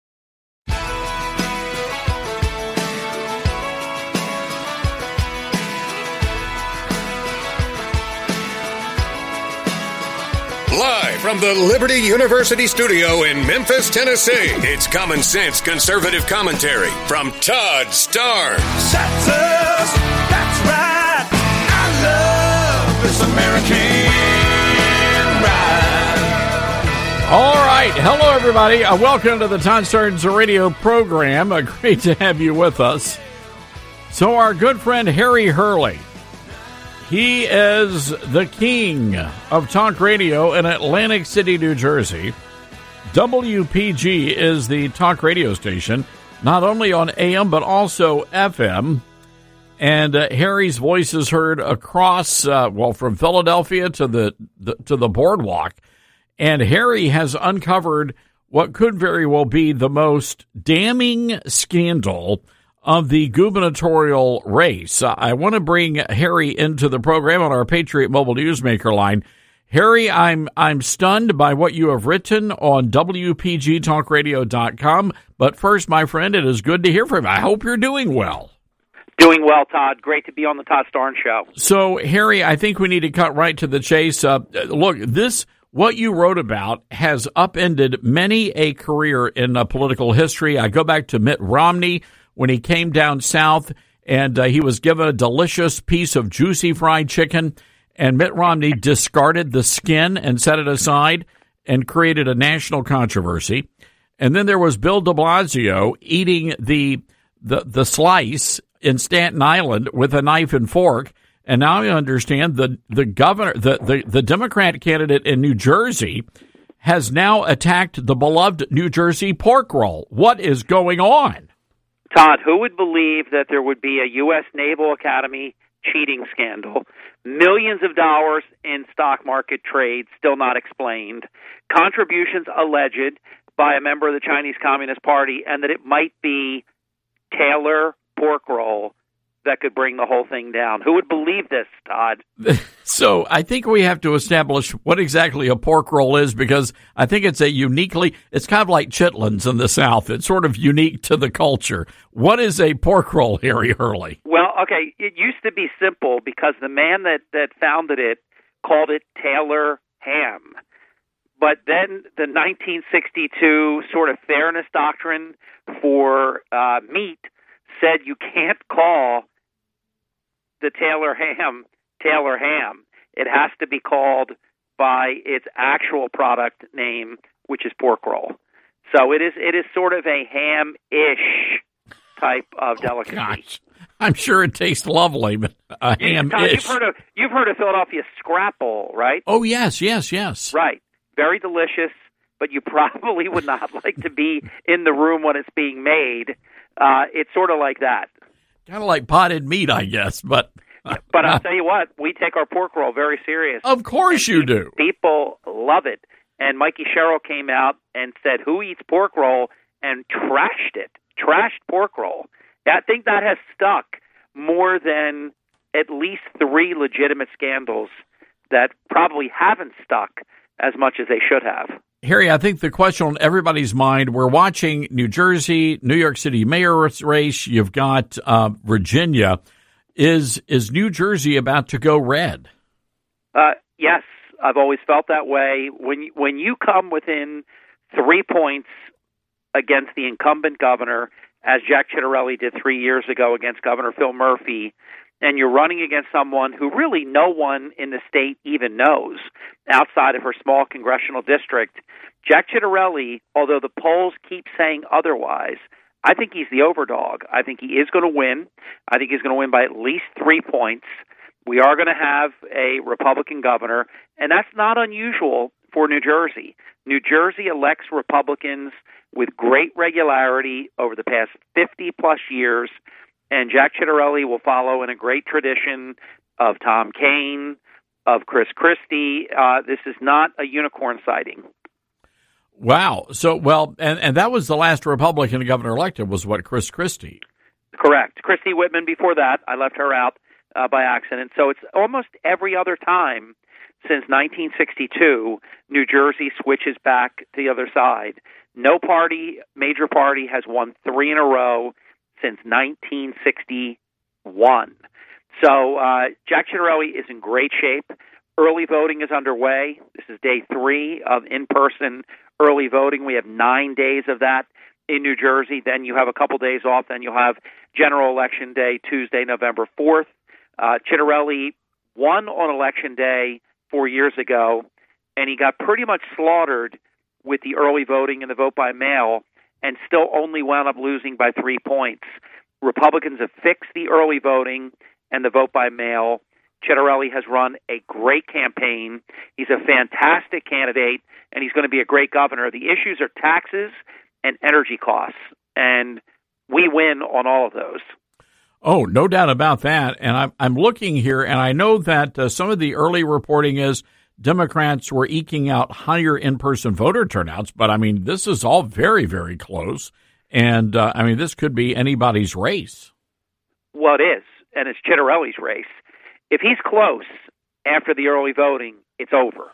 Live from the Liberty University studio in Memphis, Tennessee, it's Common Sense Conservative Commentary from Todd Starnes. That's us. That's right. I love this American ride. All right. Hello, everybody. Uh, welcome to the Todd Starnes radio program. Uh, great to have you with us. So our good friend Harry Hurley, he is the king of talk radio in Atlantic City, New Jersey. W P G is the talk radio station, not only on A M, but also F M. And uh, Harry's voice is heard across, uh, well, from Philadelphia to the, the to the boardwalk. And Harry has uncovered what could very well be the most damning scandal of the gubernatorial race. Uh, I want to bring Harry into the program on our Patriot Mobile Newsmaker line. Harry, I'm I'm stunned by what you have written on W P G talk radio dot com. But first, my friend, it is good to hear from you. I hope you're doing well. Doing well, Todd. Great to be on the Todd Starnes Show. So, Harry, I think we need to cut right to the chase. Uh, look, this what you wrote about has upended many a career in uh, political history. I go back to Mitt Romney, when he came down south and uh, he was given a delicious piece of juicy fried chicken, and Mitt Romney discarded the skin and set it aside and created a national controversy. And then there was Bill de Blasio eating the the, the slice in Staten Island with a knife and fork. And now I understand the, the governor, the, the, the Democrat candidate in New Jersey has now attacked the beloved New Jersey pork roll. What is going on? Todd, who would believe that there would be a U S Naval Academy cheating scandal, millions of dollars in stock market trades still not explained, contributions alleged by a member of the Chinese Communist Party, and that it might be Taylor pork roll that could bring the whole thing down? Who would believe this, Todd? So I think we have to establish what exactly a pork roll is, because I think it's a uniquely, it's kind of like chitlins in the South. It's sort of unique to the culture. What is a pork roll, Harry Hurley? Well, okay, it used to be simple because the man that, that founded it called it Taylor ham. But then the nineteen sixty-two sort of fairness doctrine for uh, meat said you can't call the Taylor ham Taylor ham. It has to be called by its actual product name, which is pork roll. So it is it is sort of a ham-ish type of delicacy. Oh, gosh. I'm sure it tastes lovely, but a You- ham Tom, ish. You've heard of you've heard of Philadelphia scrapple, right? Oh, yes, yes, yes. Right. Very delicious, but you probably would not like to be in the room when it's being made. Uh, it's sort of like that. Kind of like potted meat, I guess, but... But I'll tell you what, we take our pork roll very serious. Of course you do. People love it. And Mikey Sherrill came out and said, who eats pork roll? And trashed it. Trashed pork roll. I think that has stuck more than at least three legitimate scandals that probably haven't stuck as much as they should have. Harry, I think the question on everybody's mind, we're watching New Jersey, New York City mayor race. You've got uh, Virginia. Is is New Jersey about to go red? Uh, yes, I've always felt that way. When you, when you come within three points against the incumbent governor, as Jack Ciattarelli did three years ago against Governor Phil Murphy, and you're running against someone who really no one in the state even knows outside of her small congressional district, Jack Ciattarelli, although the polls keep saying otherwise, I think he's the overdog. I think he is going to win. I think he's going to win by at least three points. We are going to have a Republican governor, and that's not unusual for New Jersey. New Jersey elects Republicans with great regularity over the past fifty-plus years, and Jack Ciattarelli will follow in a great tradition of Tom Kean, of Chris Christie. Uh, this is not a unicorn sighting. Wow. So, well, and, and that was the last Republican governor elected was what, Chris Christie? Correct. Christy Whitman before that. I left her out uh, by accident. So it's almost every other time since nineteen sixty-two, New Jersey switches back to the other side. No party, major party, has won three in a row since nineteen sixty-one. So uh, Jack Ciattarelli is in great shape. Early voting is underway. This is day three of in-person early voting. We have nine days of that in New Jersey. Then you have a couple days off. Then you'll have general election day, Tuesday, November fourth. Uh, Ciattarelli won on election day four years ago, and he got pretty much slaughtered with the early voting and the vote by mail, and still only wound up losing by three points. Republicans have fixed the early voting and the vote by mail. Ciattarelli has run a great campaign. He's a fantastic candidate, and he's going to be a great governor. The issues are taxes and energy costs, and we win on all of those. Oh, no doubt about that. And I'm, I'm looking here, and I know that uh, some of the early reporting is Democrats were eking out higher in-person voter turnouts, but, I mean, this is all very, very close. And, uh, I mean, this could be anybody's race. Well, it is, and it's Ciattarelli's race. If he's close after the early voting, it's over.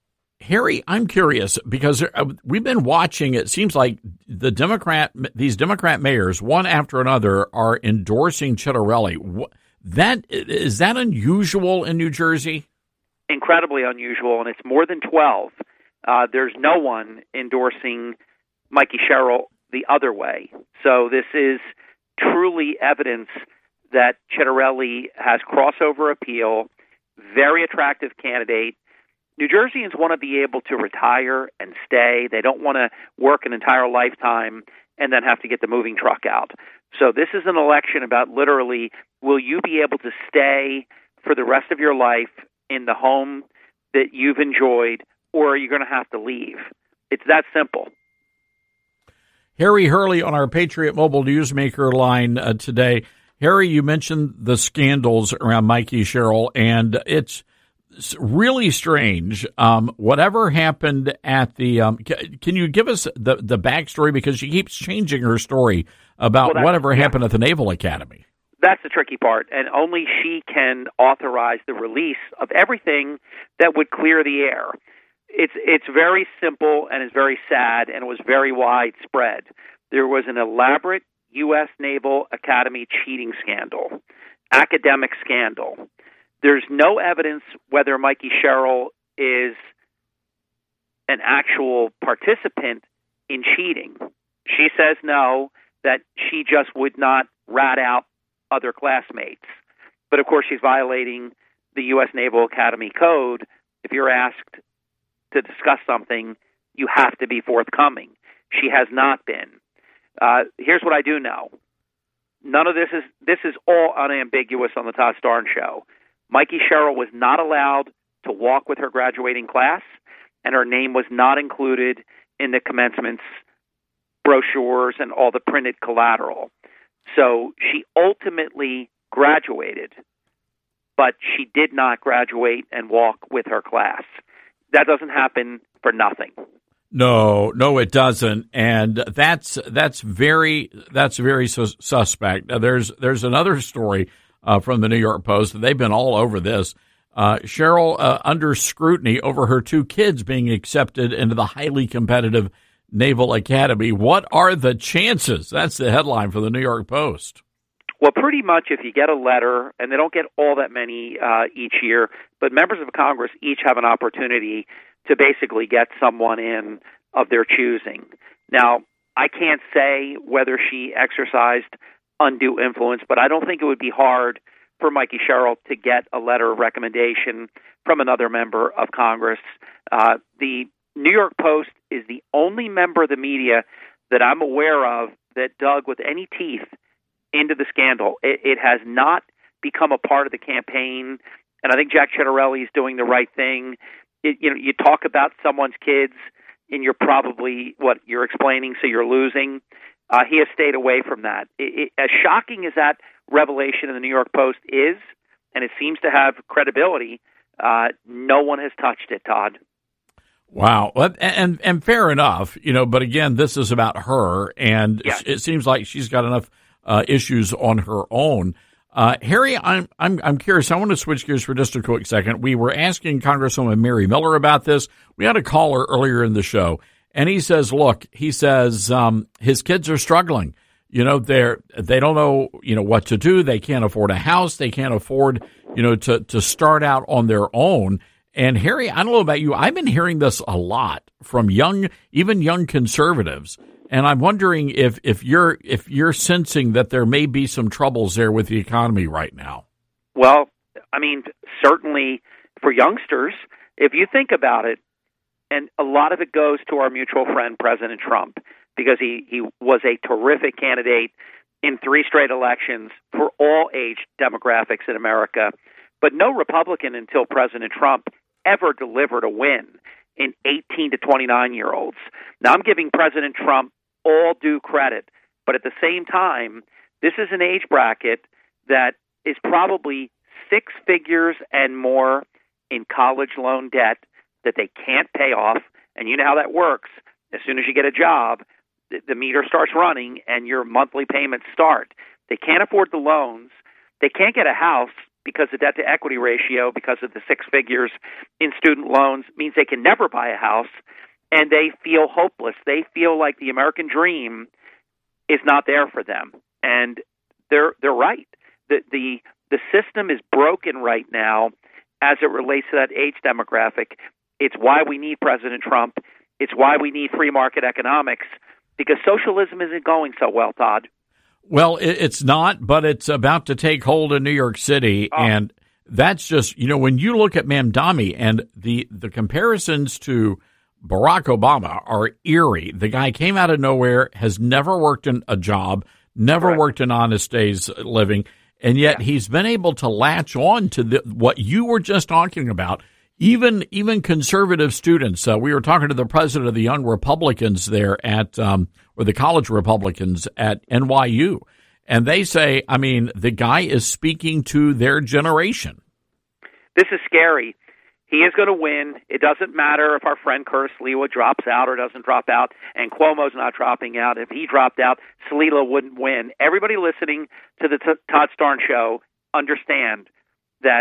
Harry, I'm curious because we've been watching. It seems like the Democrat, these Democrat mayors, one after another, are endorsing Ciattarelli. That is that unusual in New Jersey? Incredibly unusual, and it's more than twelve. Uh, there's no one endorsing Mikey Sherrill the other way. So this is truly evidence that Ciattarelli has crossover appeal, very attractive candidate. New Jerseyans want to be able to retire and stay. They don't want to work an entire lifetime and then have to get the moving truck out. So this is an election about literally, will you be able to stay for the rest of your life in the home that you've enjoyed, or are you going to have to leave? It's that simple. Harry Hurley on our Patriot Mobile Newsmaker line uh, today. Harry, you mentioned the scandals around Mikey Sherrill, and it's really strange. Um, whatever happened at the um, – can you give us the, the backstory? Because she keeps changing her story about well, whatever yeah. happened at the Naval Academy. That's the tricky part, and only she can authorize the release of everything that would clear the air. It's it's very simple, and it's very sad, and it was very widespread. There was an elaborate U S Naval Academy cheating scandal, academic scandal. There's no evidence whether Mikey Sherrill is an actual participant in cheating. She says no, that she just would not rat out other classmates. But, of course, she's violating the U S Naval Academy Code, if you're asked to discuss something, you have to be forthcoming. She has not been. Uh, here's what I do know. None of this is this is all unambiguous on the Todd Starnes Show. Mikey Sherrill was not allowed to walk with her graduating class, and her name was not included in the commencements brochures and all the printed collateral. So she ultimately graduated, but she did not graduate and walk with her class. That doesn't happen for nothing. No, no, it doesn't, and that's that's very that's very sus- suspect. Now, there's there's another story uh, from the New York Post. They've been all over this. Uh, Sherrill uh, under scrutiny over her two kids being accepted into the highly competitive Naval Academy. What are the chances? That's the headline for the New York Post. Well, pretty much if you get a letter, and they don't get all that many uh, each year, but members of Congress each have an opportunity to basically get someone in of their choosing. Now, I can't say whether she exercised undue influence, but I don't think it would be hard for Mikey Sherrill to get a letter of recommendation from another member of Congress. Uh, the New York Post is the only member of the media that I'm aware of that dug with any teeth into the scandal. It, it has not become a part of the campaign, and I think Jack Ciattarelli is doing the right thing. It, you know, you talk about someone's kids, and you're probably what you're explaining, so you're losing. Uh, he has stayed away from that. It, it, as shocking as that revelation in the New York Post is, and it seems to have credibility, uh, no one has touched it, Todd. Wow, and and fair enough, you know. But again, this is about her, and yeah. it seems like she's got enough uh, issues on her own. Uh, Harry, I'm I'm I'm curious. I want to switch gears for just a quick second. We were asking Congresswoman Mary Miller about this. We had a caller earlier in the show, and he says, "Look, he says um, his kids are struggling. You know, they're they don't know you know what to do. They can't afford a house. They can't afford you know to to start out on their own." And Harry, I don't know about you. I've been hearing this a lot from young, even young conservatives. And I'm wondering if, if you're if you're sensing that there may be some troubles there with the economy right now. Well, I mean, certainly for youngsters, if you think about it, and a lot of it goes to our mutual friend, President Trump, because he, he was a terrific candidate in three straight elections for all age demographics in America. But no Republican until President Trump ever delivered a win in eighteen to twenty-nine-year-olds. Now, I'm giving President Trump all due credit, but at the same time, this is an age bracket that is probably six figures and more in college loan debt that they can't pay off. And you know how that works. As soon as you get a job, the meter starts running and your monthly payments start. They can't afford the loans. They can't get a house because the debt-to-equity ratio, because of the six figures in student loans, means they can never buy a house, and they feel hopeless. They feel like the American dream is not there for them, and they're they're right. The the the system is broken right now as it relates to that age demographic. It's why we need President Trump. It's why we need free market economics, because socialism isn't going so well, Todd. Well, it's not, but it's about to take hold in New York City, oh. and that's just, you know, when you look at Mamdani and the, the comparisons to Barack Obama are eerie. The guy came out of nowhere, has never worked in a job, never Correct. worked an honest day's living, and yet yeah. he's been able to latch on to the, what you were just talking about. Even even conservative students, uh, we were talking to the president of the Young Republicans there at, um, or the college Republicans at N Y U, and they say, I mean, the guy is speaking to their generation. This is scary. He is going to win. It doesn't matter if our friend Curtis Sliwa drops out or doesn't drop out, and Cuomo's not dropping out. If he dropped out, Sliwa wouldn't win. Everybody listening to the T- Todd Starnes Show understand that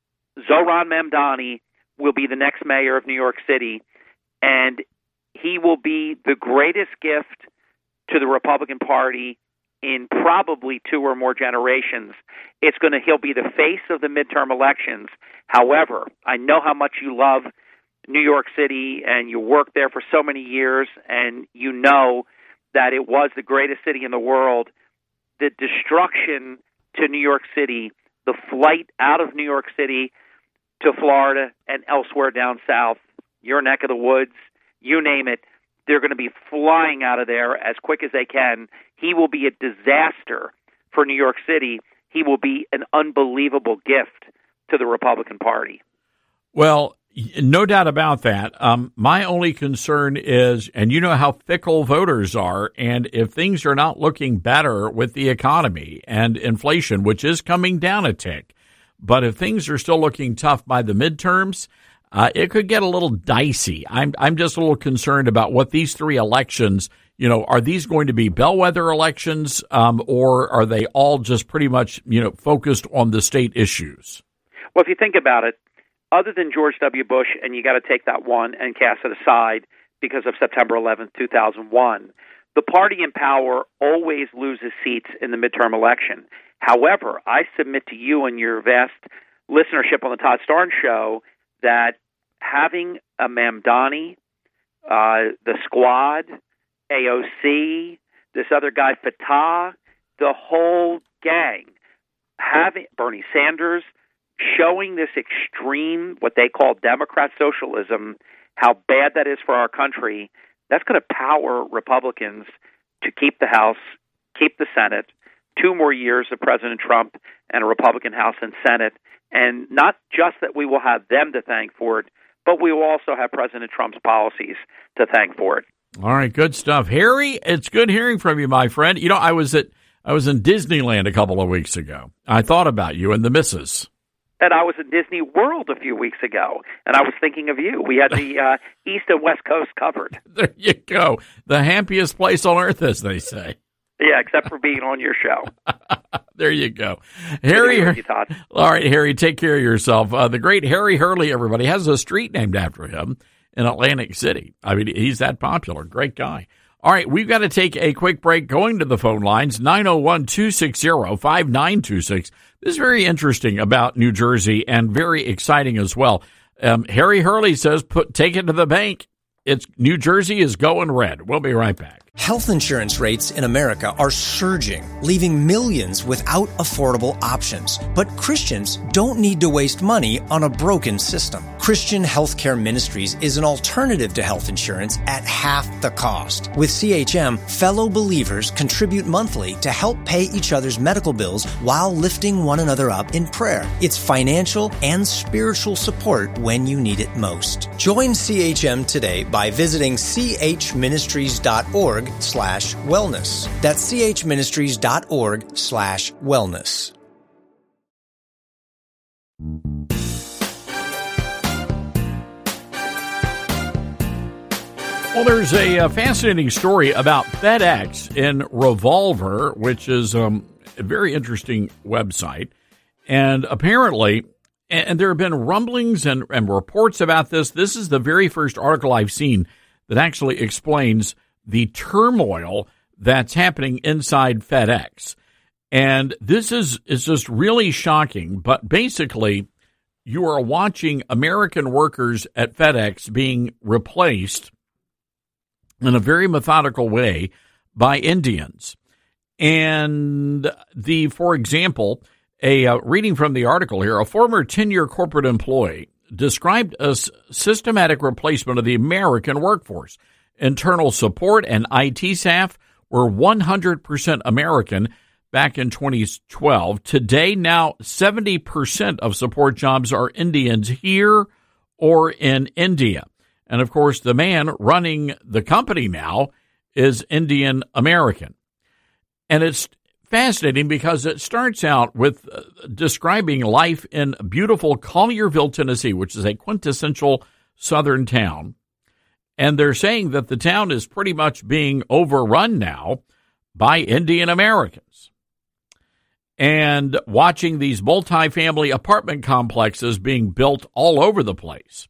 Zohran Mamdani will be the next mayor of New York City, and he will be the greatest gift to the Republican Party in probably two or more generations. It's going to he'll be the face of the midterm elections. However, I know how much you love New York City and you worked there for so many years, and you know that it was the greatest city in the world. The destruction to New York City, the flight out of New York City to Florida and elsewhere down south, your neck of the woods, you name it, they're going to be flying out of there as quick as they can. He will be a disaster for New York City. He will be an unbelievable gift to the Republican Party. Well, no doubt about that. Um, my only concern is, and you know how fickle voters are, and if things are not looking better with the economy and inflation, which is coming down a tick, but if things are still looking tough by the midterms, uh, it could get a little dicey. I'm I'm just a little concerned about what these three elections, you know, are these going to be bellwether elections, um, or are they all just pretty much, you know, focused on the state issues? Well, if you think about it, other than George W. Bush, and you got to take that one and cast it aside because of September eleventh, two thousand one, the party in power always loses seats in the midterm election. However, I submit to you and your vast listenership on the Todd Starnes Show that having a Mamdani, uh, the Squad, A O C, this other guy, Fattah, the whole gang, having Bernie Sanders, showing this extreme, what they call Democrat socialism, how bad that is for our country, that's going to power Republicans to keep the House, keep the Senate, two more years of President Trump and a Republican House and Senate, and not just that we will have them to thank for it, but we will also have President Trump's policies to thank for it. All right, good stuff. Harry, it's good hearing from you, my friend. You know, I was at I was in Disneyland a couple of weeks ago. I thought about you and the missus. And I was in Disney World a few weeks ago, and I was thinking of you. We had the uh, East and West Coast covered. There you go. The happiest place on earth, as they say. Yeah, except for being on your show. There you go. Harry, you, Todd. All right, Harry, take care of yourself. Uh, the great Harry Hurley, everybody, has a street named after him in Atlantic City. I mean, he's that popular. Great guy. All right, we've got to take a quick break. Going to the phone lines, nine oh one, two six zero, five nine two six. This is very interesting about New Jersey and very exciting as well. Um, Harry Hurley says, "Put take it to the bank. It's New Jersey is going red." We'll be right back. Health insurance rates in America are surging, leaving millions without affordable options. But Christians don't need to waste money on a broken system. Christian Healthcare Ministries is an alternative to health insurance at half the cost. With C H M, fellow believers contribute monthly to help pay each other's medical bills while lifting one another up in prayer. It's financial and spiritual support when you need it most. Join C H M today by visiting c h ministries dot org slash wellness. That's c h ministries dot org slash wellness. Well, there's a, a fascinating story about FedEx in Revolver, which is um, a very interesting website. And apparently, and there have been rumblings and, and reports about this. This is the very first article I've seen that actually explains the turmoil that's happening inside FedEx. And this is, is just really shocking. But basically, you are watching American workers at FedEx being replaced in a very methodical way by Indians. And the, for example, a uh, reading from the article here, a former ten-year corporate employee described a s- systematic replacement of the American workforce. Internal support and I T staff were one hundred percent American back in twenty twelve. Today, now seventy percent of support jobs are Indians here or in India. And, of course, the man running the company now is Indian American. And it's fascinating because it starts out with uh, describing life in beautiful Collierville, Tennessee, which is a quintessential southern town. And they're saying that the town is pretty much being overrun now by Indian Americans. And watching these multifamily apartment complexes being built all over the place.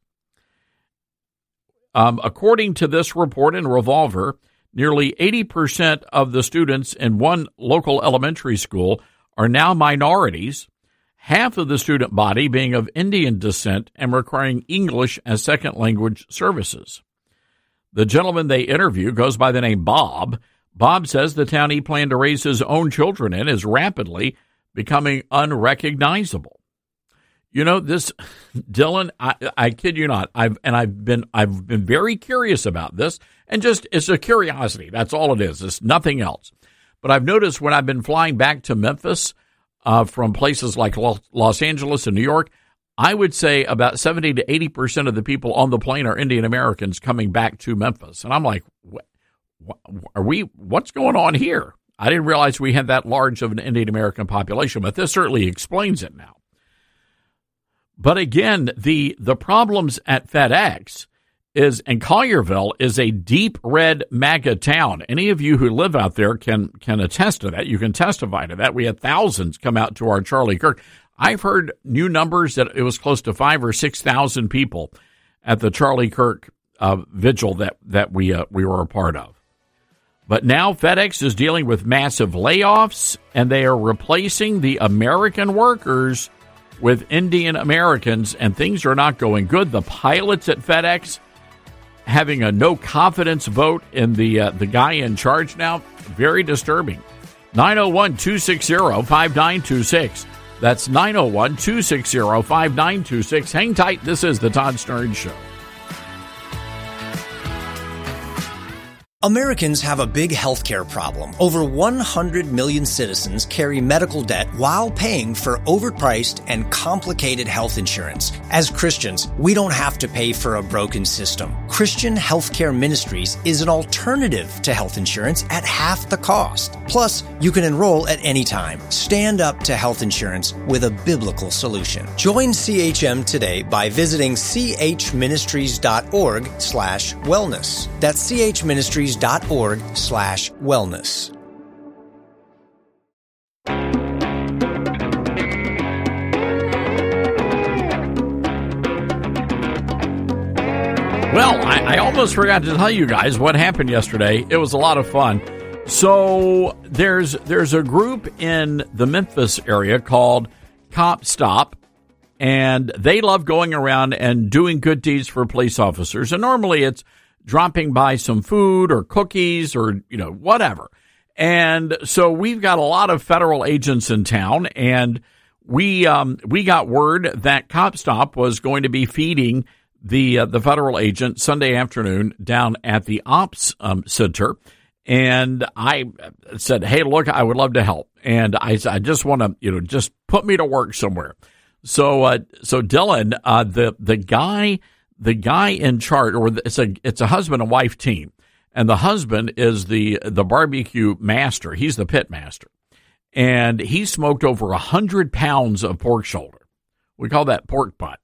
Um, according to this report in Revolver, nearly eighty percent of the students in one local elementary school are now minorities, half of the student body being of Indian descent and requiring English as second language services. The gentleman they interview goes by the name Bob. Bob says the town he planned to raise his own children in is rapidly becoming unrecognizable. You know, this, Dylan, I, I kid you not. I've and I've been I've been very curious about this, and just it's a curiosity. That's all it is. It's nothing else. But I've noticed when I've been flying back to Memphis uh, from places like Los Angeles and New York, I would say about seventy to eighty percent of the people on the plane are Indian Americans coming back to Memphis, and I'm like, what, what, are we? What's going on here? I didn't realize we had that large of an Indian American population, but this certainly explains it now. But again, the the problems at FedEx is, and Collierville is a deep red MAGA town. Any of you who live out there can can attest to that. You can testify to that. We had thousands come out to our Charlie Kirk. I've heard new numbers that it was close to five or six thousand people at the Charlie Kirk uh, vigil that that we uh, we were a part of. But now FedEx is dealing with massive layoffs, and they are replacing the American workers with Indian Americans, and things are not going good. The pilots at FedEx having a no confidence vote in the uh, the guy in charge now, very disturbing. nine oh one, two six zero, five nine two six. That's nine oh one, two six zero, five nine two six. Hang tight. This is the Todd Stern Show. Americans have a big healthcare problem. Over one hundred million citizens carry medical debt while paying for overpriced and complicated health insurance. As Christians, we don't have to pay for a broken system. Christian Healthcare Ministries is an alternative to health insurance at half the cost. Plus, you can enroll at any time. Stand up to health insurance with a biblical solution. Join C H M today by visiting chministries.org slash wellness. That's chministries.org dot org slash wellness. Well, I, I almost forgot to tell you guys what happened yesterday. It was a lot of fun. So there's there's a group in the Memphis area called Cop Stop, and they love going around and doing good deeds for police officers. And normally it's dropping by some food or cookies or, you know, whatever. And so we've got a lot of federal agents in town, and we um, we got word that Cop Stop was going to be feeding the uh, the federal agent Sunday afternoon down at the Ops um, Center. And I said, hey, look, I would love to help. And I, I just want to, you know, just put me to work somewhere. So, uh, so Dylan, uh, the the guy. The guy in charge, or it's a it's a husband and wife team, and the husband is the the barbecue master. He's the pit master, and he smoked over a hundred pounds of pork shoulder. We call that pork butt.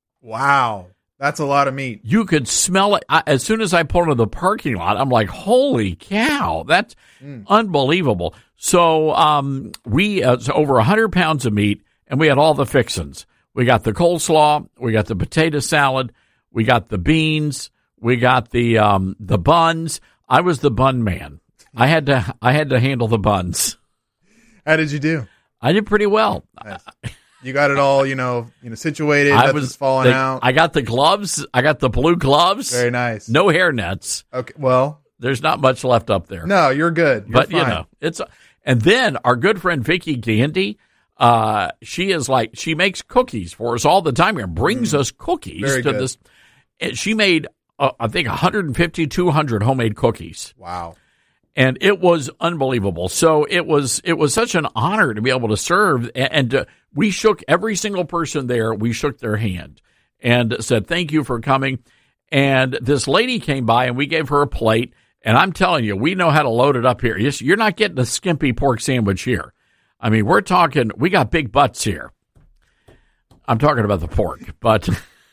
Wow, that's a lot of meat. You could smell it I, as soon as I pulled into the parking lot. I'm like, holy cow, that's mm. unbelievable. So um, we uh, so over a hundred pounds of meat, and we had all the fixins. We got the coleslaw, we got the potato salad. We got the beans. We got the um, the buns. I was the bun man. I had to I had to handle the buns. How did you do? I did pretty well. Nice. You got it all, you know, you know, situated. I Nothing's was falling the, out. I got the gloves. I got the blue gloves. Very nice. No hair nets. Okay. Well, there's not much left up there. No, you're good. You're but fine. you know, it's and then our good friend Vicky Gandy. Uh, she is like she makes cookies for us all the time here. Brings mm. us cookies Very to good. this. She made, uh, I think, one fifty, two hundred homemade cookies. Wow. And it was unbelievable. So it was it was such an honor to be able to serve. And, and uh, we shook every single person there. We shook their hand and said, thank you for coming. And this lady came by, and we gave her a plate. And I'm telling you, we know how to load it up here. You're not getting a skimpy pork sandwich here. I mean, we're talking, we got big butts here. I'm talking about the pork, but...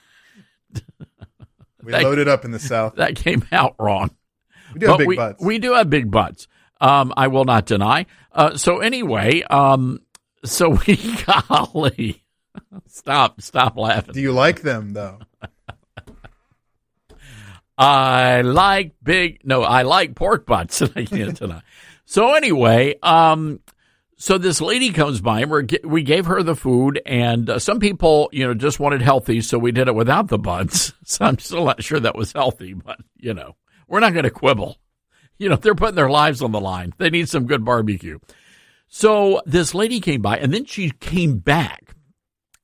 We that, loaded up in the South. That came out wrong. We do have but big we, butts. We do have big butts. Um, I will not deny. Uh, so anyway, um, so we, golly, stop, stop laughing. Do you like them, though? I like big, no, I like pork butts. I can't deny. So anyway, um, so this lady comes by, and we're, we gave her the food, and uh, some people, you know, just wanted healthy, so we did it without the buns. So I'm still not sure that was healthy, but, you know, we're not going to quibble. You know, they're putting their lives on the line. They need some good barbecue. So this lady came by, and then she came back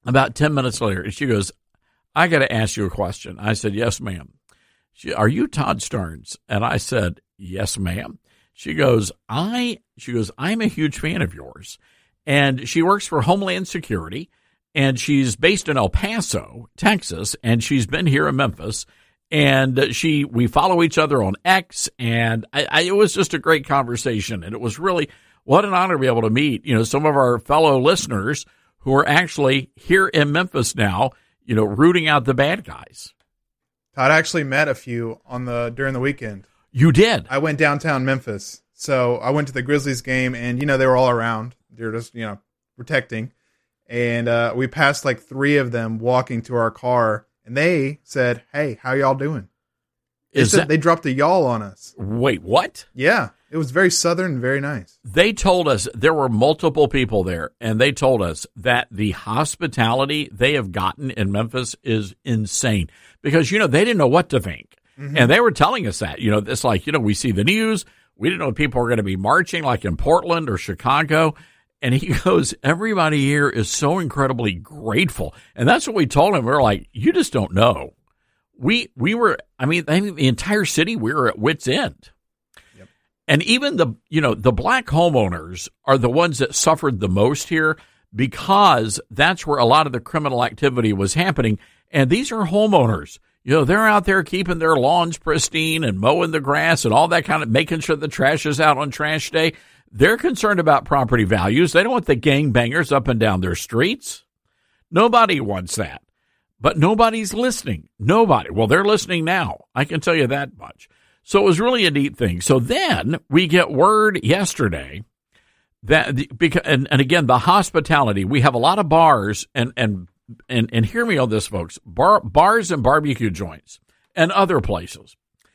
About ten minutes later, and she goes, I got to ask you a question. I said, yes, ma'am. She, are you Todd Starnes? And I said, yes, ma'am. She goes, I, she goes, I'm a huge fan of yours. And she works for Homeland Security, and she's based in El Paso, Texas, and she's been here in Memphis. And she, we follow each other on X, and I, I, it was just a great conversation. And it was really, what an honor to be able to meet, you know, some of our fellow listeners who are actually here in Memphis now, you know, rooting out the bad guys. Todd actually met a few on the during the weekend. You did? I went downtown Memphis. So I went to the Grizzlies game, and, you know, they were all around. They were just, you know, protecting. And uh, we passed like three of them walking to our car, and they said, hey, how y'all doing? They, Is said, that... they dropped a y'all on us. Wait, what? Yeah. It was very Southern and very nice. They told us there were multiple people there, and they told us that the hospitality they have gotten in Memphis is insane because, you know, they didn't know what to think. Mm-hmm. And they were telling us that, you know, it's like, you know, we see the news. We didn't know people were going to be marching like in Portland or Chicago. And he goes, everybody here is so incredibly grateful. And that's what we told him. We were like, you just don't know. We, we were, I mean, I mean, the entire city, we were at wit's end. Yep. And even the, you know, the black homeowners are the ones that suffered the most here because that's where a lot of the criminal activity was happening. And these are homeowners. You know, they're out there keeping their lawns pristine and mowing the grass and all that kind of, making sure the trash is out on trash day. They're concerned about property values. They don't want the gangbangers up and down their streets. Nobody wants that. But nobody's listening. Nobody. Well, they're listening now. I can tell you that much. So it was really a neat thing. So then we get word yesterday that, the, because, and, and again, the hospitality, we have a lot of bars and, and, and, and hear me on this, folks, bar, bars and barbecue joints and other places.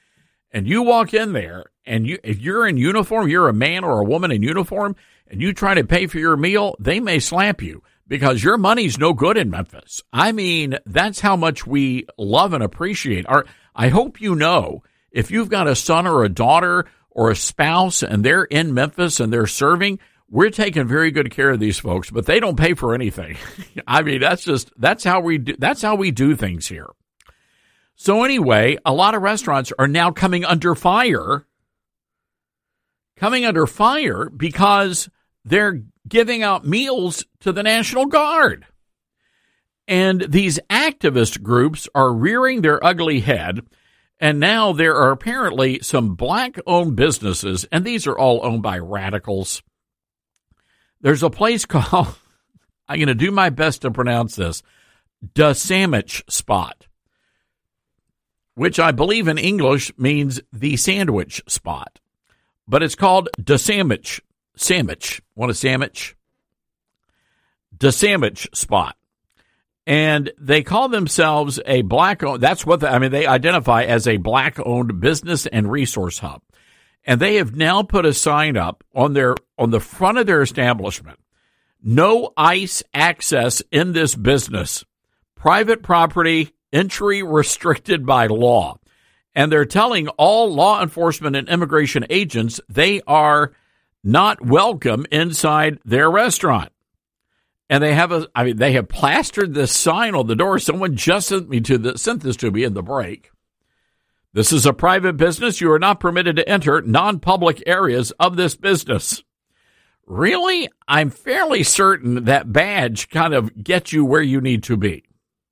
And you walk in there and you, if you're in uniform, you're a man or a woman in uniform and you try to pay for your meal, they may slap you because your money's no good in Memphis. I mean, that's how much we love and appreciate our, I hope you know, if you've got a son or a daughter or a spouse and they're in Memphis and they're serving, we're taking very good care of these folks, but they don't pay for anything. I mean, that's just, that's how we do, that's how we do things here. So anyway, a lot of restaurants are now coming under fire, coming under fire because they're giving out meals to the National Guard. And these activist groups are rearing their ugly head. And now there are apparently some black-owned businesses, and these are all owned by radicals. There's a place called, I'm going to do my best to pronounce this, Da Sandwich Spot, which I believe in English means the sandwich spot. But it's called Da Sandwich. Sandwich. Want a sandwich? Da Sandwich Spot. And they call themselves a black-owned, that's what, the, I mean, they identify as a black-owned business and resource hub. And they have now put a sign up on their on the front of their establishment. No ICE access in this business. Private property, entry restricted by law. And they're telling all law enforcement and immigration agents they are not welcome inside their restaurant. And they have a, I mean, they have plastered this sign on the door. Someone just sent me to the, sent this to me in the break. This is a private business. You are not permitted to enter non-public areas of this business. Really? I'm fairly certain that badge kind of gets you where you need to be.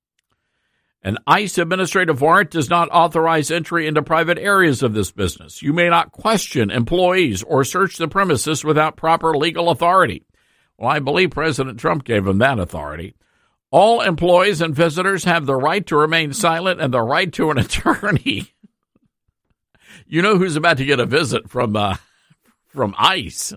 An ICE administrative warrant does not authorize entry into private areas of this business. You may not question employees or search the premises without proper legal authority. Well, I believe President Trump gave him that authority. All employees and visitors have the right to remain silent and the right to an attorney. You know who's about to get a visit from uh, from ICE.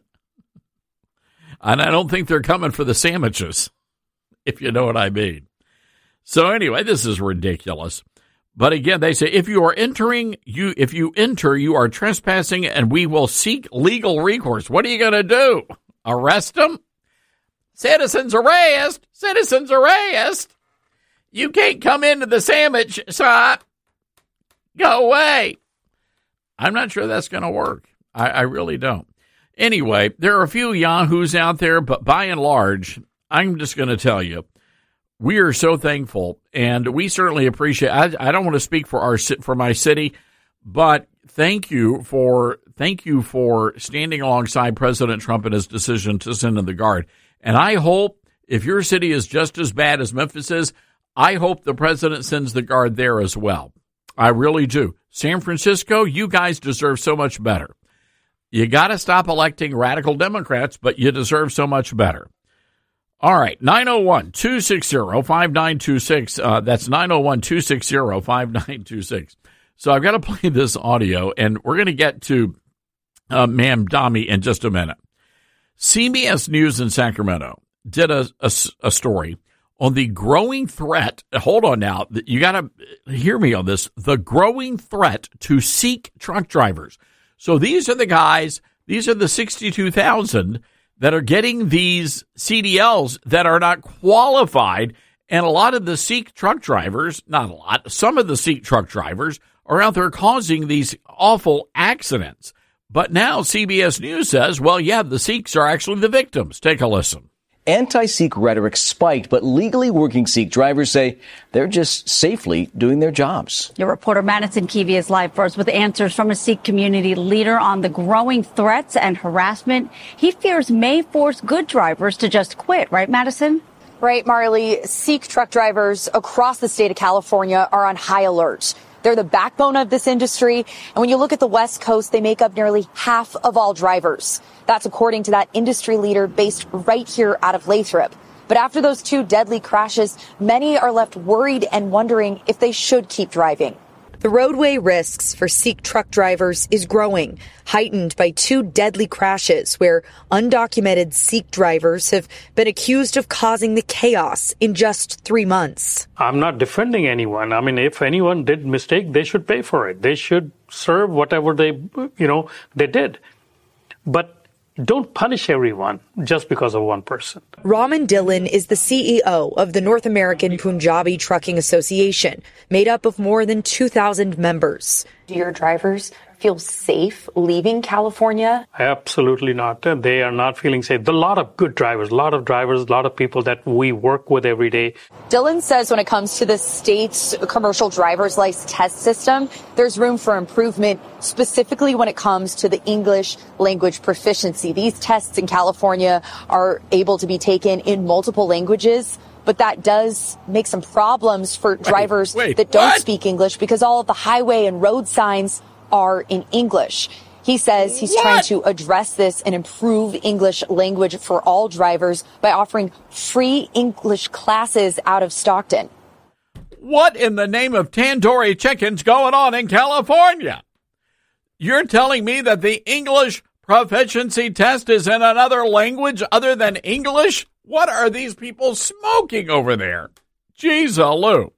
And I don't think they're coming for the sandwiches, if you know what I mean. So anyway, this is ridiculous. But again, they say if you are entering, you if you enter, you are trespassing and we will seek legal recourse. What are you going to do? Arrest them? Citizens arrest! Citizens arrest! You can't come into the sandwich shop. Go away. I'm not sure that's going to work. I, I really don't. Anyway, there are a few yahoos out there, but by and large, I'm just going to tell you, we are so thankful, and we certainly appreciate. I, I don't want to speak for our for my city, but thank you for thank you for standing alongside President Trump in his decision to send in the Guard. And I hope if your city is just as bad as Memphis is, I hope the president sends the Guard there as well. I really do. San Francisco, you guys deserve so much better. You got to stop electing radical Democrats, but you deserve so much better. All right, nine oh one, two six zero, five nine two six. Uh, that's nine oh one, two six zero, five nine two six. So I've got to play this audio, and we're going to get to uh, Ma'am Dami in just a minute. C B S News in Sacramento did a, a, a story on the growing threat. Hold on now. You got to hear me on this. The growing threat to Sikh truck drivers. So these are the guys, these are the sixty-two thousand that are getting these C D Ls that are not qualified. And a lot of the Sikh truck drivers, not a lot, some of the Sikh truck drivers are out there causing these awful accidents. But now C B S News says, well, yeah, the Sikhs are actually the victims. Take a listen. Anti-Sikh rhetoric spiked, but legally working Sikh drivers say they're just safely doing their jobs. Your reporter Madison Keevy is live for us with answers from a Sikh community leader on the growing threats and harassment he fears may force good drivers to just quit. Right, Madison? Right, Marley. Sikh truck drivers across the state of California are on high alert. They're the backbone of this industry. And when you look at the West Coast, they make up nearly half of all drivers. That's according to that industry leader based right here out of Lathrop. But after those two deadly crashes, many are left worried and wondering if they should keep driving. The roadway risks for Sikh truck drivers is growing, heightened by two deadly crashes where undocumented Sikh drivers have been accused of causing the chaos in just three months. I'm not defending anyone. I mean, if anyone did mistake, they should pay for it. They should serve whatever they, you know, they did. But don't punish everyone just because of one person. Raman Dillon is the C E O of the North American Punjabi Trucking Association, made up of more than two thousand members. Do your drivers feel safe leaving California? Absolutely not. They are not feeling safe. There are a lot of good drivers, a lot of drivers, a lot of people that we work with every day. Dillon says when it comes to the state's commercial driver's license test system, there's room for improvement, specifically when it comes to the English language proficiency. These tests in California are able to be taken in multiple languages. But that does make some problems for drivers wait, wait, that don't what? speak English because all of the highway and road signs are in English. He says he's what? trying to address this and improve English language for all drivers by offering free English classes out of Stockton. What in the name of tandoori chicken's going on in California? You're telling me that the English proficiency test is in another language other than English? What are these people smoking over there? Jeez, Lou.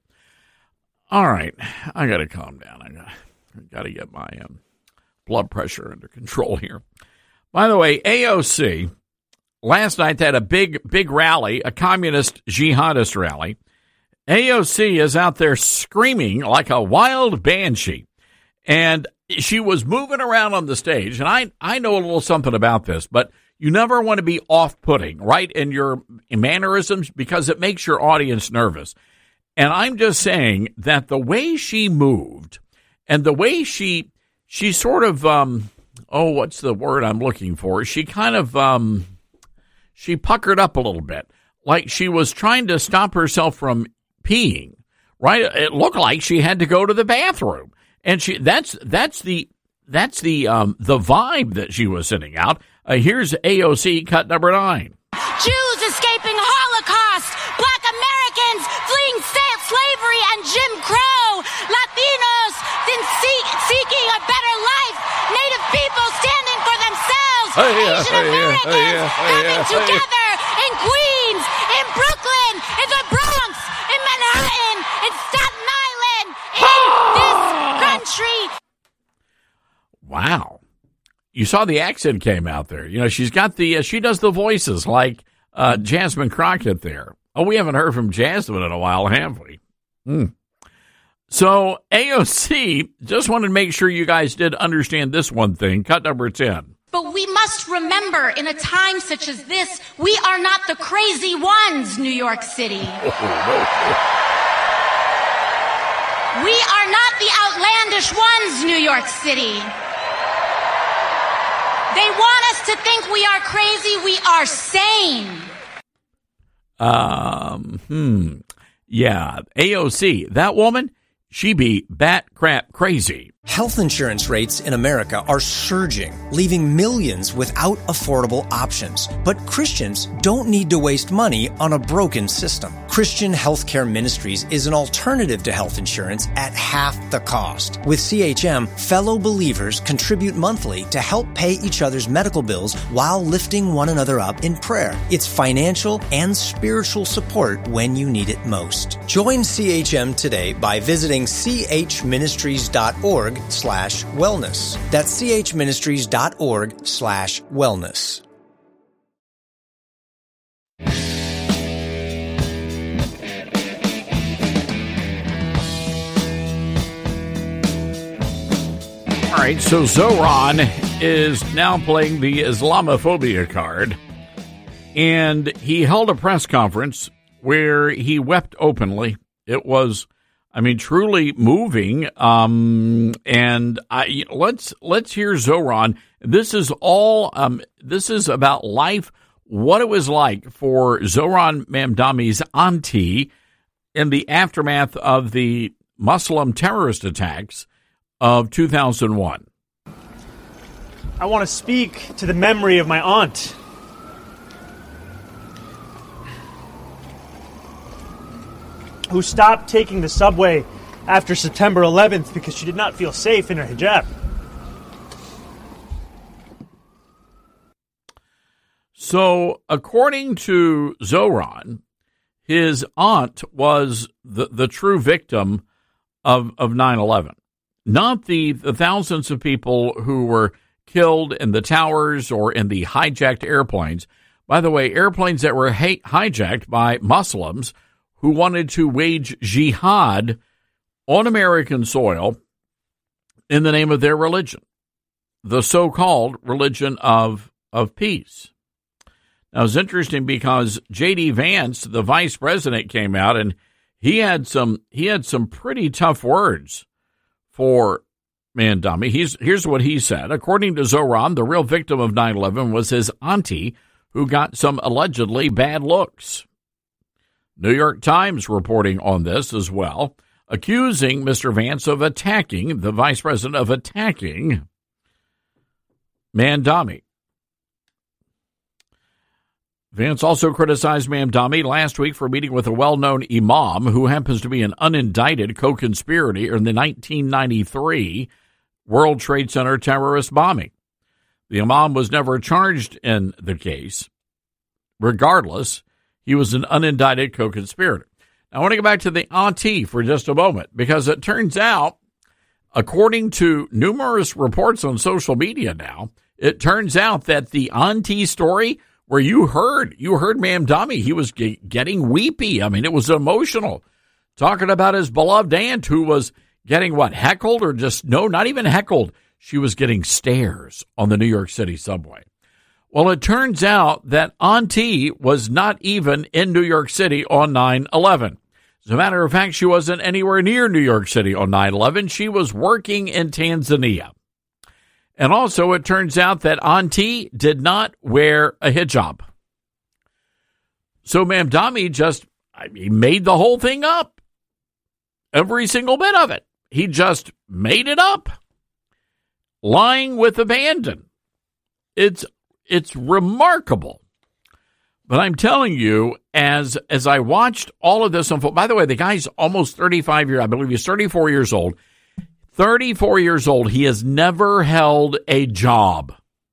All right, I got to calm down. I got got to get my um, blood pressure under control here. By the way, A O C, last night they had a big, big rally, a communist jihadist rally. A O C is out there screaming like a wild banshee. And she was moving around on the stage. And I, I know a little something about this, but you never want to be off-putting, right, in your mannerisms because it makes your audience nervous. And I'm just saying that the way she moved and the way she she sort of, um, oh, what's the word I'm looking for? She kind of, um, she puckered up a little bit, like she was trying to stop herself from peeing, right? It looked like she had to go to the bathroom. And she that's that's the that's the um, the vibe that she was sending out. Uh, here's A O C cut number nine. Jews escaping Holocaust, Black Americans fleeing slavery and Jim Crow, Latinos seek, seeking a better life, Native people standing for themselves, oh, yeah, Asian oh, Americans yeah, oh, yeah, oh, coming yeah, oh, together yeah. in Queens, in Brooklyn, in the Bronx, in Manhattan, in Staten Island, in this country. Wow. You saw the accent came out there. You know, she's got the, uh, she does the voices like uh, Jasmine Crockett there. Oh, we haven't heard from Jasmine in a while, have we? Hmm. So A O C just wanted to make sure you guys did understand this one thing. Cut number ten. But we must remember, in a time such as this, we are not the crazy ones, New York City. We are not the outlandish ones, New York City. They want us to think we are crazy. We are sane. Um, hmm. Yeah, A O C, that woman, she be bat crap crazy. Health insurance rates in America are surging, leaving millions without affordable options. But Christians don't need to waste money on a broken system. Christian Healthcare Ministries is an alternative to health insurance at half the cost. With C H M, fellow believers contribute monthly to help pay each other's medical bills while lifting one another up in prayer. It's financial and spiritual support when you need it most. Join C H M today by visiting c h ministries dot org slash wellness. That's chministries.org slash wellness. All right, so Zoran is now playing the Islamophobia card, and he held a press conference where he wept openly. It was I mean, truly moving. Um, and I, let's let's hear Zoran. This is all. Um, this is about life. What it was like for Zoran Mamdani's auntie in the aftermath of the Muslim terrorist attacks of two thousand one. I want to speak to the memory of my aunt. Who stopped taking the subway after September eleventh because she did not feel safe in her hijab. So, according to Zoran, his aunt was the, the true victim of, of nine eleven. Not the, the thousands of people who were killed in the towers or in the hijacked airplanes. By the way, airplanes that were ha- hijacked by Muslims who wanted to wage jihad on American soil in the name of their religion, the so-called religion of, of peace. Now, it's interesting because J D. Vance, the vice president, came out and he had some he had some pretty tough words for Mamdani. He's, here's what he said. According to Zoran, the real victim of nine eleven was his auntie, who got some allegedly bad looks. New York Times reporting on this as well, accusing Mister Vance of attacking, the vice president of attacking Mamdani. Vance also criticized Mamdani last week for meeting with a well-known imam who happens to be an unindicted co-conspirator in the nineteen ninety-three World Trade Center terrorist bombing. The imam was never charged in the case. Regardless, he was an unindicted co-conspirator. Now, I want to go back to the auntie for just a moment, because it turns out, according to numerous reports on social media now, it turns out that the auntie story where you heard, you heard Mamdani, he was g- getting weepy. I mean, it was emotional. Talking about his beloved aunt who was getting, what, heckled or just, no, not even heckled. She was getting stares on the New York City subway. Well, it turns out that auntie was not even in New York City on nine eleven. As a matter of fact, she wasn't anywhere near New York City on nine eleven. She was working in Tanzania. And also, it turns out that auntie did not wear a hijab. So Mamdani just, I mean, made the whole thing up. Every single bit of it. He just made it up. Lying with abandon. It's It's remarkable. But I'm telling you, as as I watched all of this unfold, by the way, the guy's almost thirty-five years, I believe he's thirty-four years old. thirty-four years old. He has never held a job.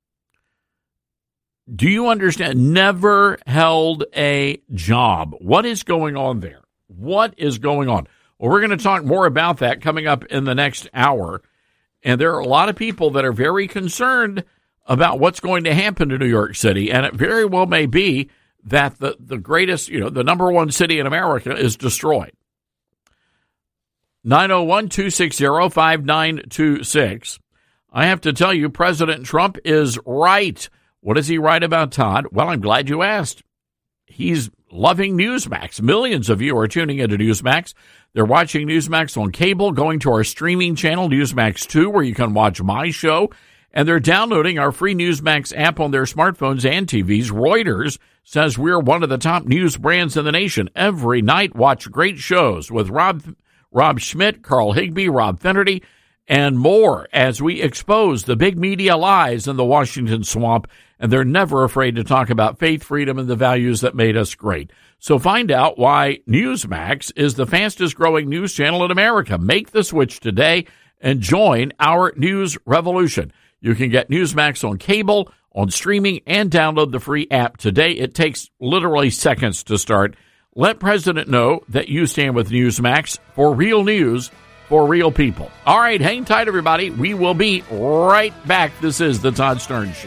Do you understand? Never held a job. What is going on there? What is going on? Well, we're going to talk more about that coming up in the next hour. And there are a lot of people that are very concerned about what's going to happen to New York City. And it very well may be that the, the greatest, you know, the number one city in America is destroyed. nine oh one, two six zero, five nine two six. I have to tell you, President Trump is right. What is he right about, Todd? Well, I'm glad you asked. He's loving Newsmax. Millions of you are tuning into Newsmax. They're watching Newsmax on cable, going to our streaming channel, Newsmax two, where you can watch my show. And they're downloading our free Newsmax app on their smartphones and T Vs. Reuters says we're one of the top news brands in the nation. Every night, watch great shows with Rob Rob Schmidt, Carl Higbee, Rob Finnerty, and more as we expose the big media lies in the Washington swamp. And they're never afraid to talk about faith, freedom, and the values that made us great. So find out why Newsmax is the fastest growing news channel in America. Make the switch today and join our news revolution. You can get Newsmax on cable, on streaming, and download the free app today. It takes literally seconds to start. Let President know that you stand with Newsmax for real news for real people. All right, hang tight, everybody. We will be right back. This is the Todd Stern Show.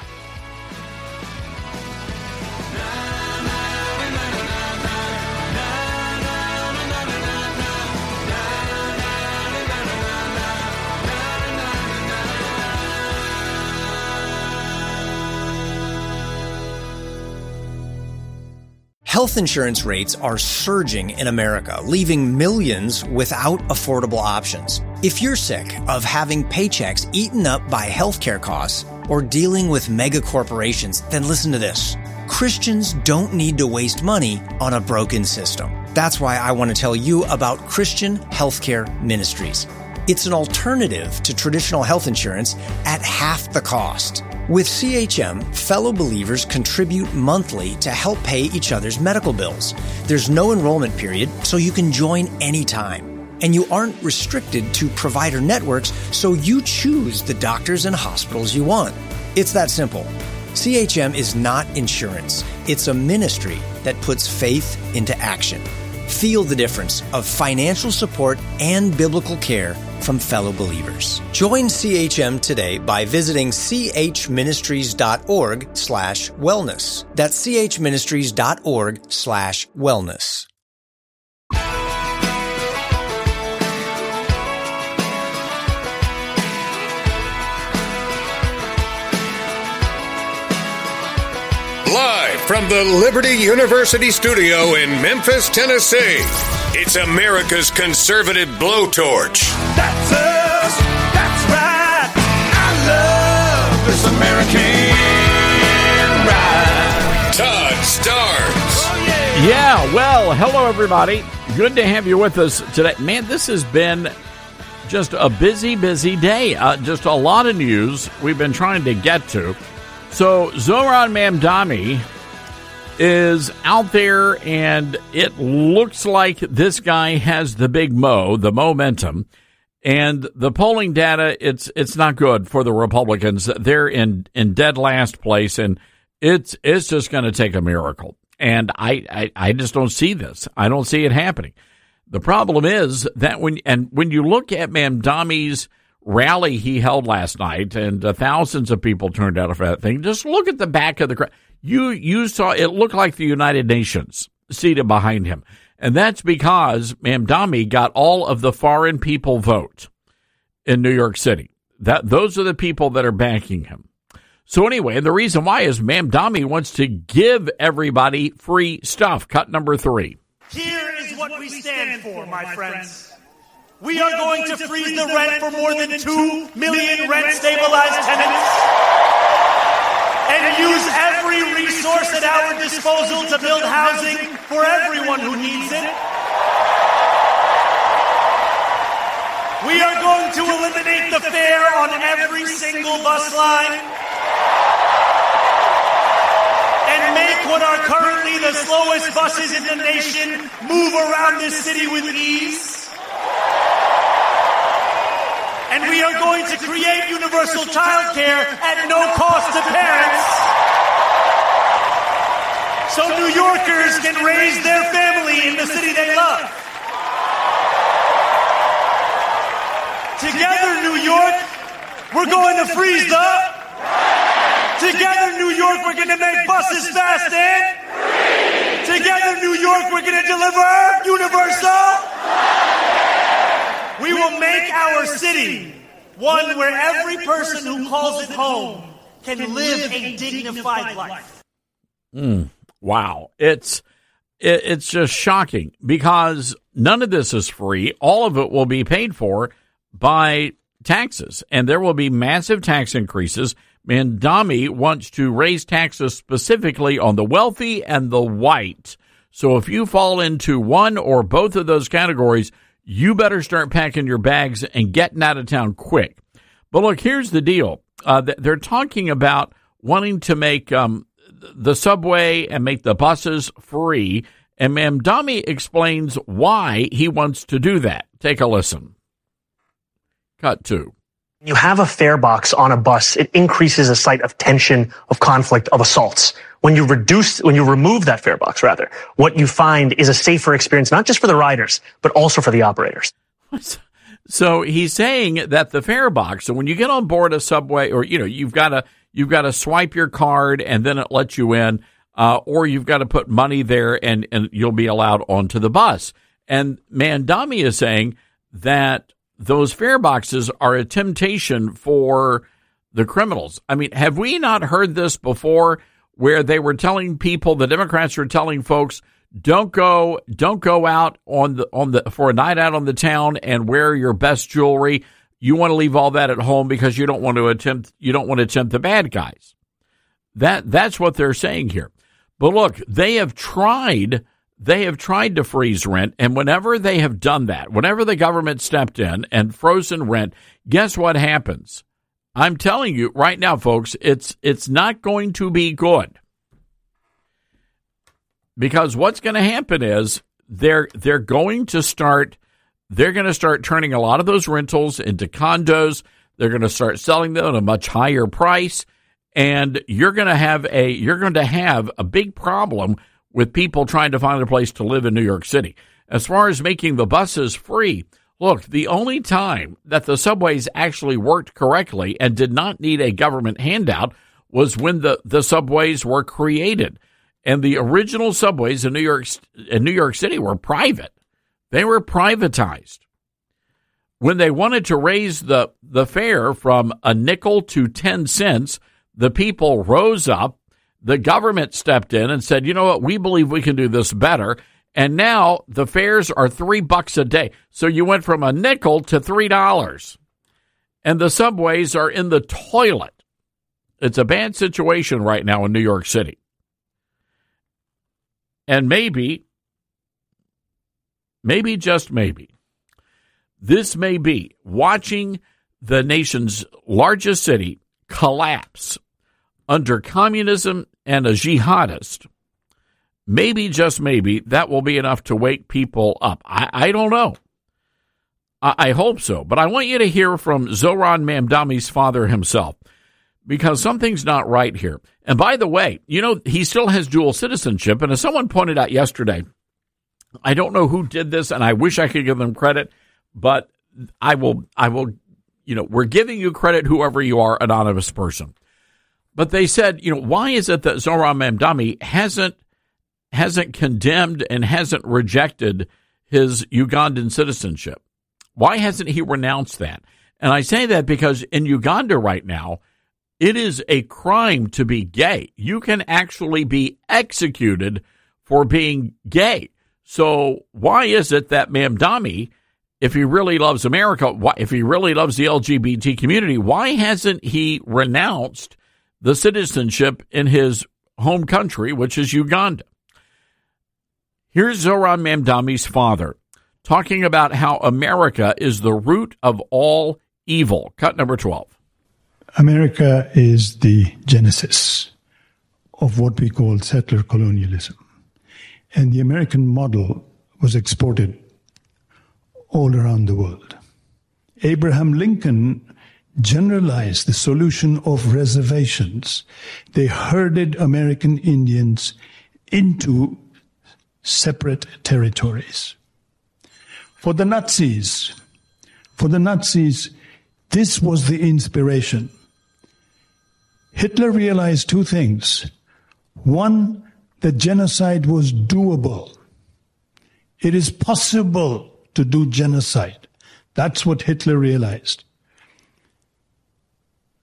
Health insurance rates are surging in America, leaving millions without affordable options. If you're sick of having paychecks eaten up by healthcare costs or dealing with mega corporations, then listen to this. Christians don't need to waste money on a broken system. That's why I want to tell you about Christian Healthcare Ministries. It's an alternative to traditional health insurance at half the cost. With C H M, fellow believers contribute monthly to help pay each other's medical bills. There's no enrollment period, so you can join anytime. And you aren't restricted to provider networks, so you choose the doctors and hospitals you want. It's that simple. C H M is not insurance. It's a ministry that puts faith into action. Feel the difference of financial support and biblical care from fellow believers. Join C H M today by visiting chministries.org slash wellness. That's chministries.org slash wellness. Live from the Liberty University studio in Memphis, Tennessee, it's America's conservative blowtorch. That's us. That's right. I love this American ride. Todd Starnes. Oh, yeah. Yeah, well, hello, everybody. Good to have you with us today. Man, this has been just a busy, busy day. Uh, just a lot of news we've been trying to get to. So Zohran Mamdani is out there, and it looks like this guy has the big mo, the momentum, and the polling data, it's it's not good for the Republicans. They're in, in dead last place, and it's it's just going to take a miracle. And I, I, I just don't see this. I don't see it happening. The problem is that when and when you look at Mamdani's rally he held last night, and uh, thousands of people turned out for that thing. Just look at the back of the crowd. You you saw it looked like the United Nations seated behind him, and that's because Mamdani got all of the foreign people vote in New York City. That those are the people that are backing him. So anyway, the reason why is Mamdani wants to give everybody free stuff. Cut number three. Here is what we stand for, my friends. We are going to freeze the rent for more than two million rent-stabilized tenants and use every resource at our disposal to build housing for everyone who needs it. We are going to eliminate the fare on every single bus line and make what are currently the slowest buses in the nation move around this city with ease. And we are going to create universal child care at no cost to parents, so New Yorkers can raise their family in the city they love. Together, New York, we're going to freeze the. Together, New York, we're going to make buses fast and. Together, New York, we're going to deliver universal. We will make our city One where every person who calls it home can live a dignified life. Mm, wow. It's it, it's just shocking because none of this is free. All of it will be paid for by taxes, and there will be massive tax increases. Mamdani wants to raise taxes specifically on the wealthy and the white. So if you fall into one or both of those categories, you better start packing your bags and getting out of town quick. But look, here's the deal. Uh, they're talking about wanting to make um, the subway and make the buses free. And Mamdani explains why he wants to do that. Take a listen. Cut two. You have a fare box on a bus, it increases a site of tension, of conflict, of assaults. When you reduce, when you remove that fare box, rather, what you find is a safer experience, not just for the riders, but also for the operators. So he's saying that the fare box, so when you get on board a subway, or, you know, you've got to, you've got to swipe your card and then it lets you in, uh, or you've got to put money there and, and you'll be allowed onto the bus. And Mamdani is saying that those fare boxes are a temptation for the criminals. I mean, have we not heard this before where they were telling people, the Democrats were telling folks, don't go, don't go out on the, on the, for a night out on the town and wear your best jewelry. You want to leave all that at home because you don't want to attempt, you don't want to tempt the bad guys. That, that's what they're saying here. But look, they have tried They have tried to freeze rent, and whenever they have done that, whenever the government stepped in and frozen rent, guess what happens? I'm telling you right now, folks, it's it's not going to be good. Because what's going to happen is they're they're going to start they're going to start turning a lot of those rentals into condos. They're going to start selling them at a much higher price, and you're going to have a you're going to have a big problem with people trying to find a place to live in New York City. As far as making the buses free, look, the only time that the subways actually worked correctly and did not need a government handout was when the, the subways were created. And the original subways in New York in New York City were private. They were privatized. When they wanted to raise the, the fare from a nickel to ten cents, the people rose up. The government stepped in and said, you know what, we believe we can do this better. And now the fares are three bucks a day. So you went from a nickel to three dollars. And the subways are in the toilet. It's a bad situation right now in New York City. And maybe, maybe just maybe, this may be watching the nation's largest city collapse under communism and a jihadist. Maybe, just maybe, that will be enough to wake people up. I, I don't know. I, I hope so. But I want you to hear from Zohran Mamdani's father himself, because something's not right here. And by the way, you know, he still has dual citizenship. And as someone pointed out yesterday, I don't know who did this, and I wish I could give them credit, but I will, I will, you know, we're giving you credit, whoever you are, anonymous person. But they said, you know, why is it that Zohran Mamdani hasn't hasn't condemned and hasn't rejected his Ugandan citizenship? Why hasn't he renounced that? And I say that because in Uganda right now, it is a crime to be gay. You can actually be executed for being gay. So why is it that Mamdani, if he really loves America, why, if he really loves the L G B T community, why hasn't he renounced the citizenship in his home country, which is Uganda? Here's Zohran Mamdani's father talking about how America is the root of all evil. Cut number twelve. America is the genesis of what we call settler colonialism. And the American model was exported all around the world. Abraham Lincoln generalized the solution of reservations. They herded American Indians into separate territories. For the Nazis, for the Nazis, this was the inspiration. Hitler realized two things. One, that genocide was doable. It is possible to do genocide. That's what Hitler realized.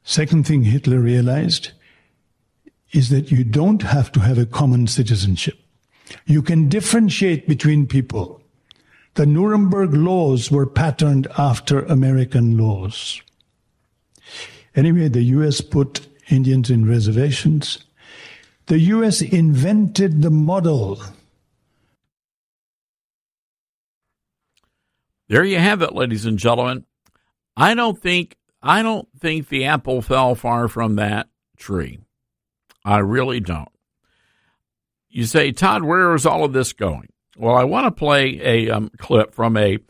Second thing Hitler realized is that you don't have to have a common citizenship. You can differentiate between people. The Nuremberg laws were patterned after American laws. Anyway, the U S put Indians in reservations. The U S invented the model. There you have it, ladies and gentlemen. I don't think I don't think the apple fell far from that tree. I really don't. You say, Todd, where is all of this going? Well, I want to play a um, clip from a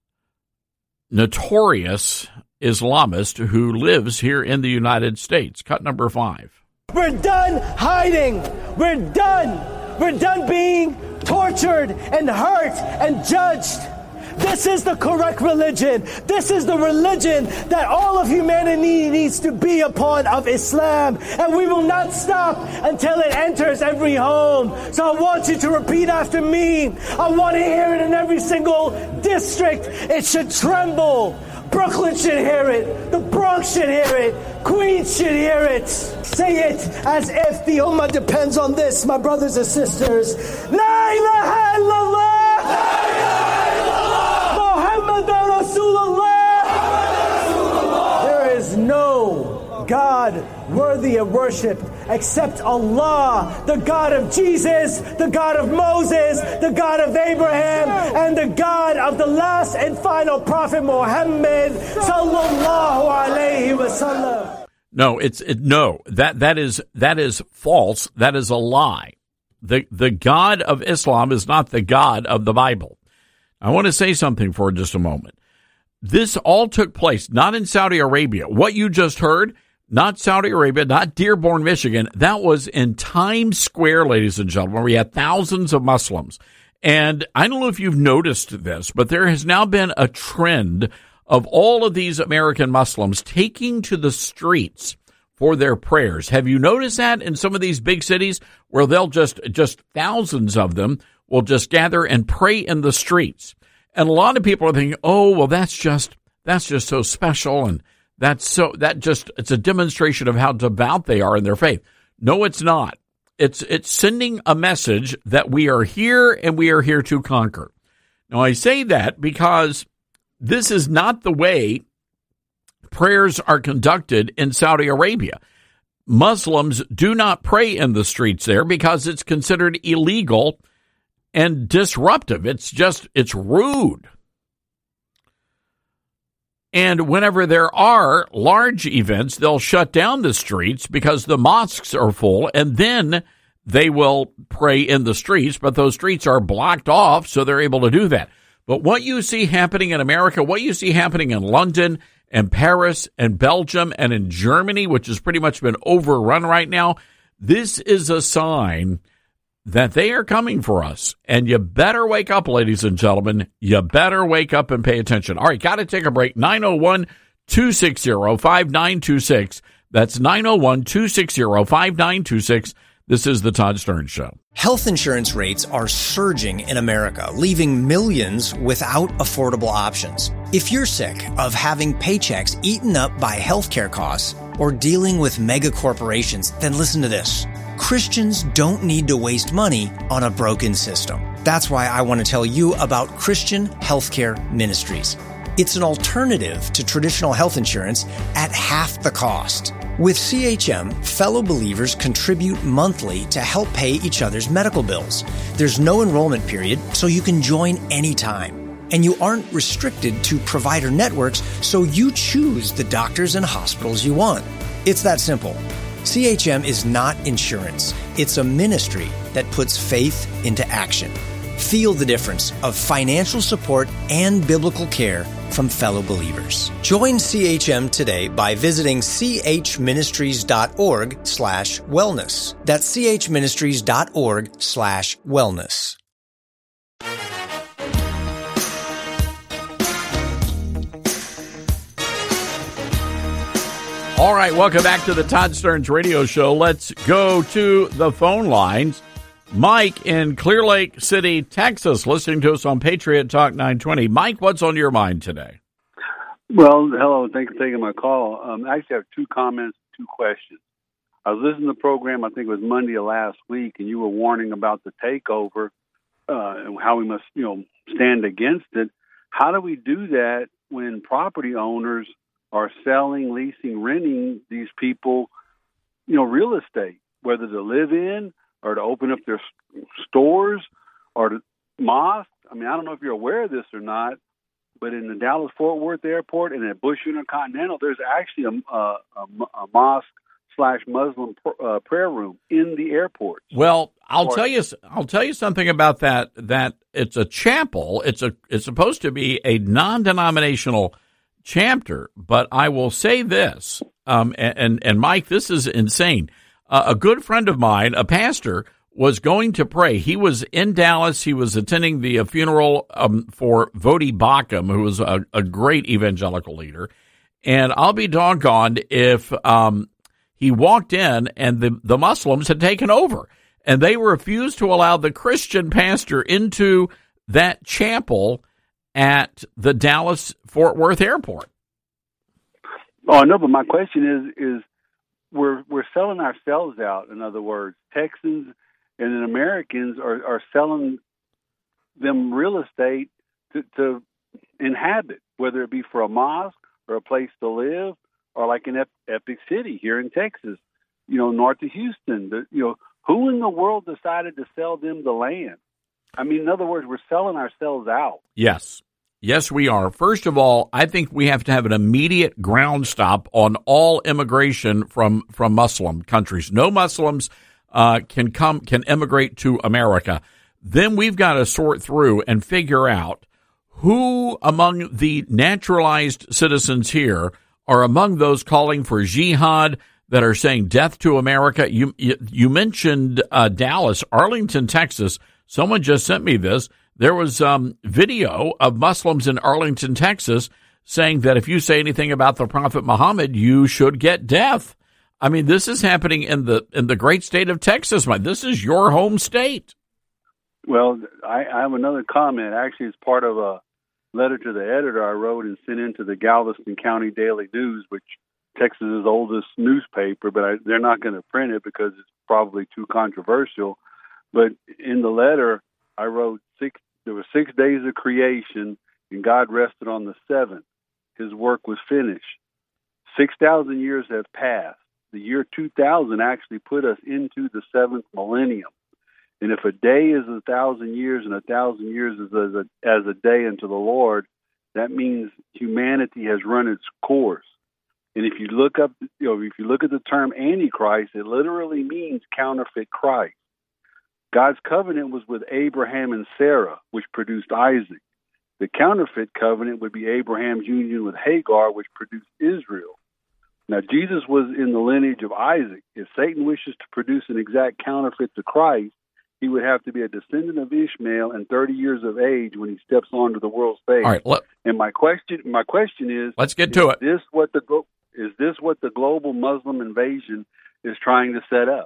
notorious Islamist who lives here in the United States. Cut number five. We're done hiding. We're done. We're done being tortured and hurt and judged. This is the correct religion. This is the religion that all of humanity needs to be upon, of Islam. And we will not stop until it enters every home. So I want you to repeat after me. I want to hear it in every single district. It should tremble. Brooklyn should hear it. The Bronx should hear it. Queens should hear it. Say it as if the Ummah depends on this, my brothers and sisters. La ilaha illallah. La ilaha illallah. Muhammadan Rasulullah. There is no God worthy of worship except Allah, the God of Jesus, the God of Moses, the God of Abraham, and the God of the last and final prophet Muhammad sallallahu alaihi wasallam. No, it's it, no. That that is that is false. That is a lie. The the God of Islam is not the God of the Bible. I want to say something for just a moment. This all took place not in Saudi Arabia. What you just heard, not Saudi Arabia, not Dearborn, Michigan. That was in Times Square, ladies and gentlemen, where we had thousands of Muslims. And I don't know if you've noticed this, but there has now been a trend of all of these American Muslims taking to the streets for their prayers. Have you noticed that in some of these big cities where they'll just, just thousands of them will just gather and pray in the streets? And a lot of people are thinking, oh, well, that's just, that's just so special. And that's so, that just, it's a demonstration of how devout they are in their faith. No, it's not. It's, it's sending a message that we are here and we are here to conquer. Now, I say that because this is not the way prayers are conducted in Saudi Arabia. Muslims do not pray in the streets there because it's considered illegal and disruptive. It's just, it's rude. And whenever there are large events, they'll shut down the streets because the mosques are full, and then they will pray in the streets, but those streets are blocked off, so they're able to do that. But what you see happening in America, what you see happening in London and Paris and Belgium and in Germany, which has pretty much been overrun right now, this is a sign that they are coming for us. And you better wake up, ladies and gentlemen. You better wake up and pay attention. All right, got to take a break. nine oh one, two six zero, five nine two six. That's nine oh one, two six zero, five nine two six. This is the Todd Stern Show. Health insurance rates are surging in America, leaving millions without affordable options. If you're sick of having paychecks eaten up by healthcare costs or dealing with mega corporations, then listen to this. Christians don't need to waste money on a broken system. That's why I want to tell you about Christian Healthcare Ministries. It's an alternative to traditional health insurance at half the cost. With C H M, fellow believers contribute monthly to help pay each other's medical bills. There's no enrollment period, so you can join anytime. And you aren't restricted to provider networks, so you choose the doctors and hospitals you want. It's that simple. C H M is not insurance. It's a ministry that puts faith into action. Feel the difference of financial support and biblical care from fellow believers. Join C H M today by visiting chministries.org slash wellness. That's chministries.org slash wellness. All right, welcome back to the Todd Stearns Radio Show. Let's go to the phone lines. Mike in Clear Lake City, Texas, listening to us on Patriot Talk nine twenty. Mike, what's on your mind today? Well, hello. Thank you for taking my call. Um, I actually have two comments, two questions. I was listening to the program, I think it was Monday of last week, and you were warning about the takeover uh, and how we must, you know, stand against it. How do we do that when property owners are selling, leasing, renting these people, you know, real estate, whether to live in or to open up their stores or to mosques? I mean, I don't know if you're aware of this or not, but in the Dallas-Fort Worth Airport and at Bush Intercontinental, there's actually a, a, a, a mosque slash Muslim uh, prayer room in the airport. Well, I'll or, tell you, I'll tell you something about that. That it's a chapel. It's a, it's supposed to be a non-denominational chapter. But I will say this, um, and, and and Mike, this is insane. Uh, a good friend of mine, a pastor, was going to pray. He was in Dallas. He was attending the uh, funeral um, for Vodi Bakum, who was a, a great evangelical leader. And I'll be doggone if um, he walked in and the, the Muslims had taken over. And they refused to allow the Christian pastor into that chapel at the Dallas-Fort Worth Airport. Oh, no, but my question is, is we're we're selling ourselves out. In other words, Texans and then Americans are, are selling them real estate to, to inhabit, whether it be for a mosque or a place to live, or like in Epic City here in Texas, you know, north of Houston. The, you know, who in the world decided to sell them the land? I mean, in other words, we're selling ourselves out. Yes. Yes, we are. First of all, I think we have to have an immediate ground stop on all immigration from, from Muslim countries. No Muslims uh, can come, can immigrate to America. Then we've got to sort through and figure out who among the naturalized citizens here are among those calling for jihad, that are saying death to America. You you, you mentioned uh, Dallas, Arlington, Texas. Someone just sent me this. There was um, video of Muslims in Arlington, Texas, saying that if you say anything about the Prophet Muhammad, you should get death. I mean, this is happening in the in the great state of Texas. This is your home state. Well, I, I have another comment. Actually, it's part of a letter to the editor I wrote and sent into the Galveston County Daily News, which Texas's oldest newspaper, but I, they're not going to print it because it's probably too controversial. But in the letter, I wrote six. There were six days of creation, and God rested on the seventh. His work was finished. Six thousand years have passed. The year two thousand actually put us into the seventh millennium. And if a day is a thousand years, and a thousand years is as a, as a day unto the Lord, that means humanity has run its course. And if you look up, you know, if you look at the term Antichrist, it literally means counterfeit Christ. God's covenant was with Abraham and Sarah, which produced Isaac. The counterfeit covenant would be Abraham's union with Hagar, which produced Israel. Now, Jesus was in the lineage of Isaac. If Satan wishes to produce an exact counterfeit to Christ, he would have to be a descendant of Ishmael and thirty years of age when he steps onto the world stage. All right, let, and my question, my question is, let's get to is it. This what the is this what the global Muslim invasion is trying to set up?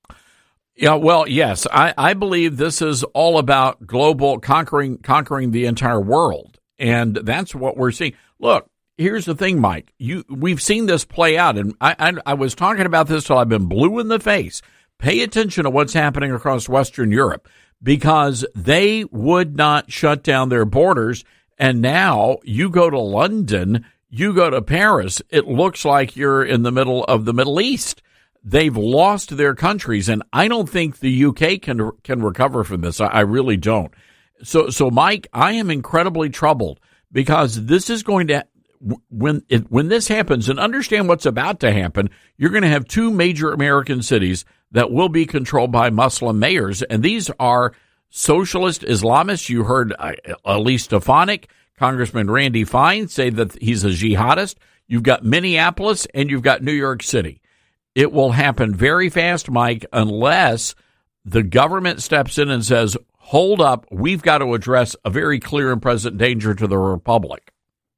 Yeah, well, yes, I, I believe this is all about global conquering conquering the entire world, and that's what we're seeing. Look, here's the thing, Mike. You we've seen this play out, and I I, I was talking about this till I've been blue in the face. Pay attention to what's happening across Western Europe, because they would not shut down their borders, and now you go to London, you go to Paris, it looks like you're in the middle of the Middle East. They've lost their countries, and I don't think the U K can can recover from this. I, I really don't. So, so Mike, I am incredibly troubled, because this is going to when it, when this happens, and understand what's about to happen. You're going to have two major American cities that will be controlled by Muslim mayors, and these are socialist Islamists. You heard uh, Elise Stefanik, Congressman Randy Fine say that he's a jihadist. You've got Minneapolis, and you've got New York City. It will happen very fast, Mike, unless the government steps in and says, hold up, we've got to address a very clear and present danger to the republic.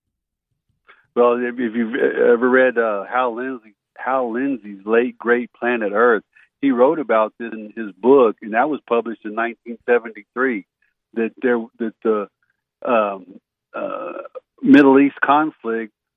Well, if you've ever read uh, Hal Lindsey, Hal Lindsey's late great Planet Earth, he wrote about this in his book, and that was published in nineteen seventy-three, that there that the um, uh, Middle East conflict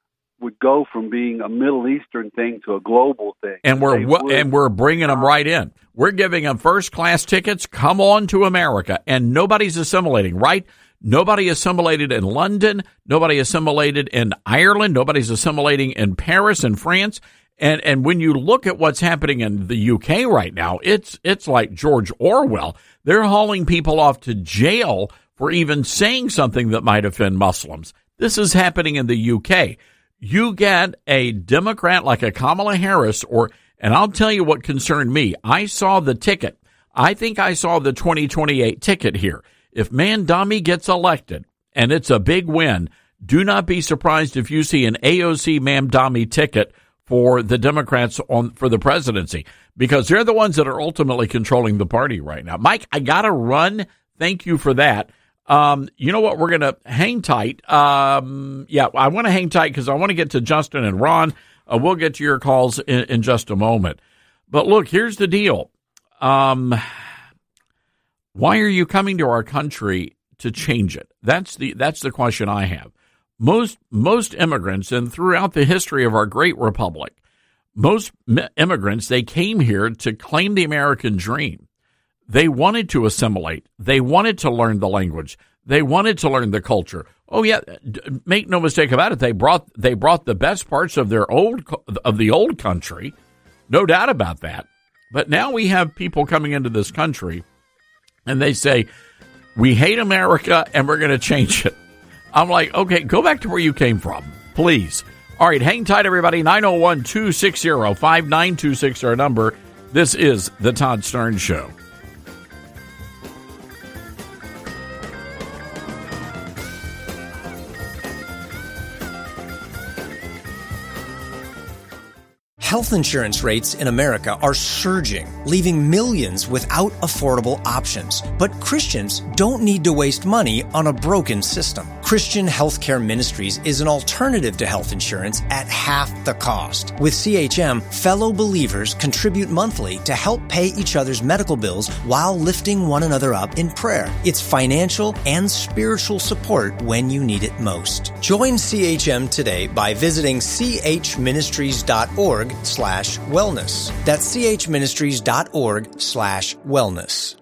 would go from being a Middle Eastern thing to a global thing. And we're They w- would. and we're bringing them right in. We're giving them first class tickets. Come on to America, and nobody's assimilating, right? Nobody assimilated in London. Nobody assimilated in Ireland. Nobody's assimilating in Paris and France. And and when you look at what's happening in the U K right now, it's it's like George Orwell. They're hauling people off to jail for even saying something that might offend Muslims. This is happening in the U K. You get a Democrat like a Kamala Harris, or and I'll tell you what concerned me. I saw the ticket. I think I saw the twenty twenty-eight ticket here. If Mandami gets elected, and it's a big win, do not be surprised if you see an A O C Mandami ticket for the Democrats on for the presidency, because they're the ones that are ultimately controlling the party right now. Mike, I got to run. Thank you for that. Um, you know what? We're going to hang tight. Um, yeah, I want to hang tight because I want to get to Justin and Ron. Uh, we'll get to your calls in, in just a moment. But look, here's the deal. Um, why are you coming to our country to change it? That's the that's the question I have. Most most immigrants, and throughout the history of our great republic, most immigrants, they came here to claim the American dream. They wanted to assimilate. They wanted to learn the language. They wanted to learn the culture. Oh yeah, make no mistake about it. They brought they brought the best parts of their old of the old country, no doubt about that. But now we have people coming into this country, and they say, "We hate America, and we're going to change it." I'm like, okay, go back to where you came from, please. All right, hang tight, everybody. nine oh one, two six zero, five nine two six, our number. This is The Todd Stern Show. Health insurance rates in America are surging, leaving millions without affordable options. But Christians don't need to waste money on a broken system. Christian Healthcare Ministries is an alternative to health insurance at half the cost. With C H M, fellow believers contribute monthly to help pay each other's medical bills while lifting one another up in prayer. It's financial and spiritual support when you need it most. Join C H M today by visiting c h ministries dot org slash wellness. That's c h ministries dot org slash wellness.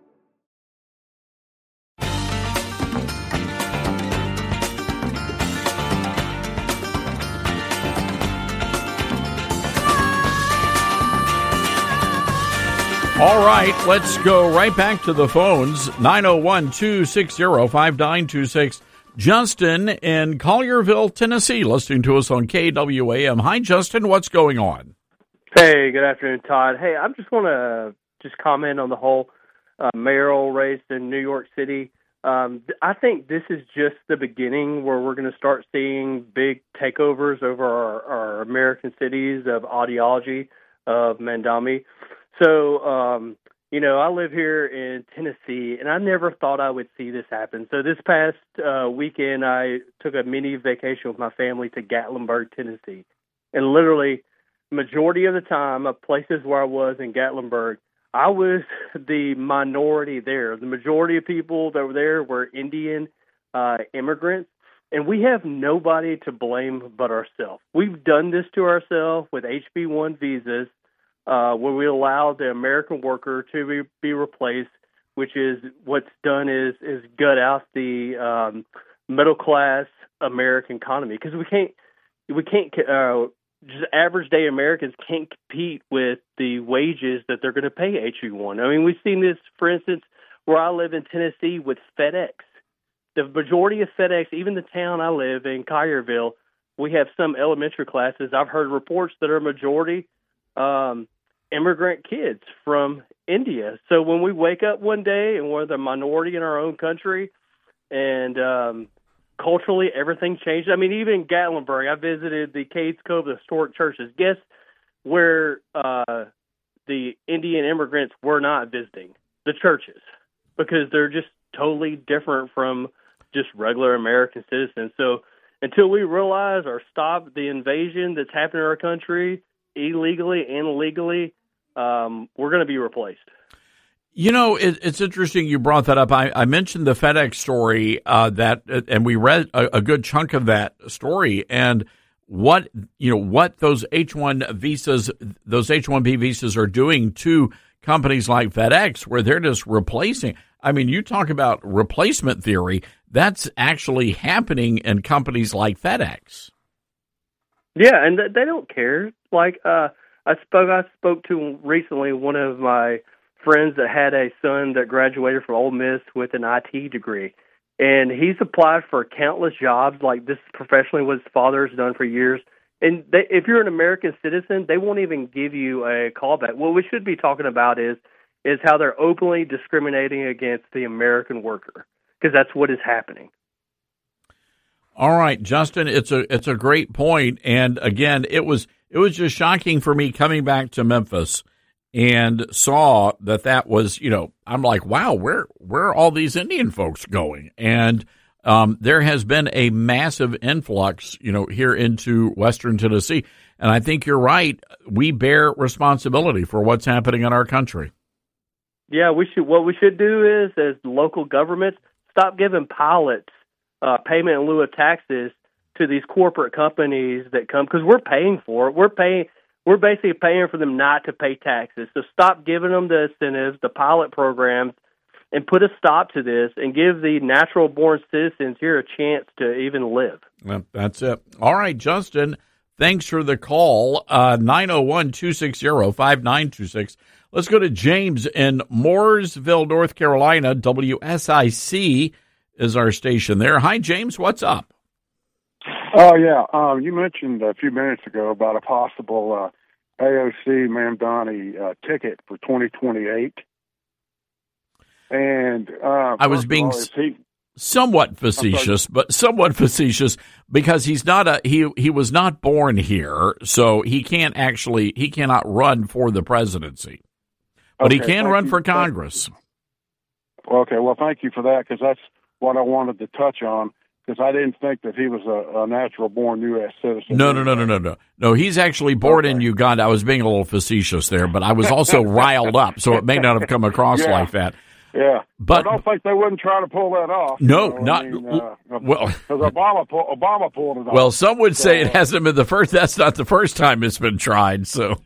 All right, let's go right back to the phones. nine oh one, two six zero, five nine two six. Justin in Collierville, Tennessee, listening to us on K W A M. Hi, Justin. What's going on? Hey, good afternoon, Todd. Hey, I just want to just comment on the whole uh, mayoral race in New York City. Um, I think this is just the beginning where we're going to start seeing big takeovers over our, our American cities of ideology of Mandami. So, um, you know, I live here in Tennessee, and I never thought I would see this happen. So this past uh, weekend, I took a mini vacation with my family to Gatlinburg, Tennessee. And literally, majority of the time, of places where I was in Gatlinburg, I was the minority there. The majority of people that were there were Indian uh, immigrants, and we have nobody to blame but ourselves. We've done this to ourselves with H B one visas, uh, where we allow the American worker to be, be replaced, which is what's done is is gut out the um, middle class American economy, because we can't we can't. Uh, Just average day Americans can't compete with the wages that they're going to pay H B one. I mean, we've seen this, for instance, where I live in Tennessee with FedEx. The majority of FedEx, even the town I live in, Collierville, we have some elementary classes. I've heard reports that are majority um, immigrant kids from India. So when we wake up one day and we're the minority in our own country, and um, culturally, everything changed. I mean, even in Gatlinburg, I visited the Cades Cove, the historic churches. Guess where uh, the Indian immigrants were not visiting? The churches, because they're just totally different from just regular American citizens. So until we realize or stop the invasion that's happening in our country, illegally and legally, um, we're going to be replaced. You know, it, it's interesting you brought that up. I, I mentioned the FedEx story uh, that, and we read a, a good chunk of that story. And what you know what those H one visas, those H one B visas are doing to companies like FedEx, where they're just replacing. I mean, you talk about replacement theory. That's actually happening in companies like FedEx. Yeah, and they don't care. Like uh, I spoke, I spoke to recently one of my friends that had a son that graduated from Ole Miss with an I T degree, and he's applied for countless jobs. Like this is professionally what his father has done for years. And they, if you're an American citizen, they won't even give you a callback. What we should be talking about is is how they're openly discriminating against the American worker, because that's what is happening. All right, Justin, it's a it's a great point, and again, it was it was just shocking for me coming back to Memphis and saw that that was, you know, I'm like, wow, where where are all these Indian folks going? And um, there has been a massive influx, you know, here into Western Tennessee, and I think you're right. We bear responsibility for what's happening in our country. Yeah, we should. What we should do is, as local governments, stop giving pilots Uh, payment in lieu of taxes to these corporate companies that come, because we're paying for it. We're paying. We're basically paying for them not to pay taxes. So stop giving them the incentives, the pilot programs, and put a stop to this, and give the natural-born citizens here a chance to even live. Well, that's it. All right, Justin, thanks for the call. Uh, nine oh one, two six zero, five nine two six. Let's go to James in Mooresville, North Carolina. W S I C is our station there. Hi, James. What's up? Oh, yeah. Um, you mentioned a few minutes ago about a possible uh, A O C Mamdani uh, ticket for twenty twenty-eight. And uh, I was being all, he, somewhat facetious, but somewhat facetious because he's not a he. He was not born here, so he can't actually he cannot run for the presidency, but okay, he can run you. for Congress. Okay, well, thank you for that, because that's what I wanted to touch on, because I didn't think that he was a, a natural-born U S citizen. No, no, no, no, no, no. No, he's actually born okay. in Uganda. I was being a little facetious there, but I was also riled up, so it may not have come across yeah. like that. Yeah, but I don't think they wouldn't try to pull that off. No, you know? not I mean, uh, well. Because Obama, pull, Obama pulled it off. Well, some would say so, it hasn't been the first. That's not the first time it's been tried. So,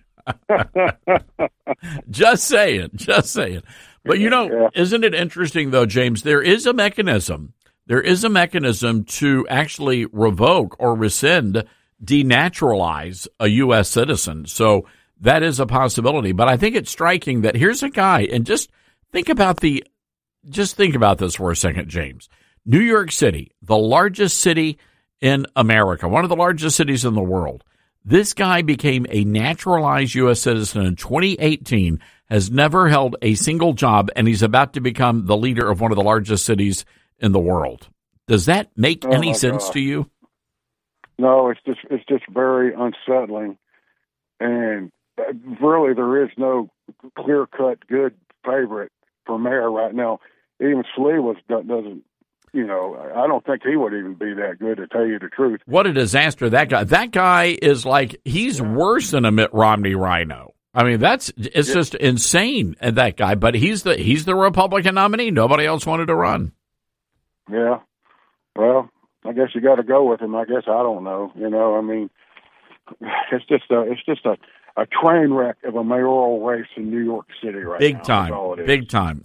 just saying, just saying. But, you know, yeah. isn't it interesting, though, James? There is a mechanism. There is a mechanism to actually revoke or rescind, denaturalize a U S citizen. So that is a possibility. But I think it's striking that here's a guy, and just think about the, just think about this for a second, James. New York City, the largest city in America, one of the largest cities in the world. This guy became a naturalized U S citizen in twenty eighteen, has never held a single job, and he's about to become the leader of one of the largest cities in the world. Does that make oh any sense God. to you? No, it's just it's just very unsettling, and really there is no clear-cut good favorite for mayor right now. Even Slee doesn't. You know, I don't think he would even be that good, to tell you the truth. What a disaster that guy. That guy is like, he's yeah. worse than a Mitt Romney rhino. I mean, that's, it's yeah. just insane, that guy. But he's the, he's the Republican nominee. Nobody else wanted to run. Yeah. Well, I guess you got to go with him. I guess, I don't know. You know, I mean, it's just a, it's just a, a train wreck of a mayoral race in New York City right Big now. time. Big time.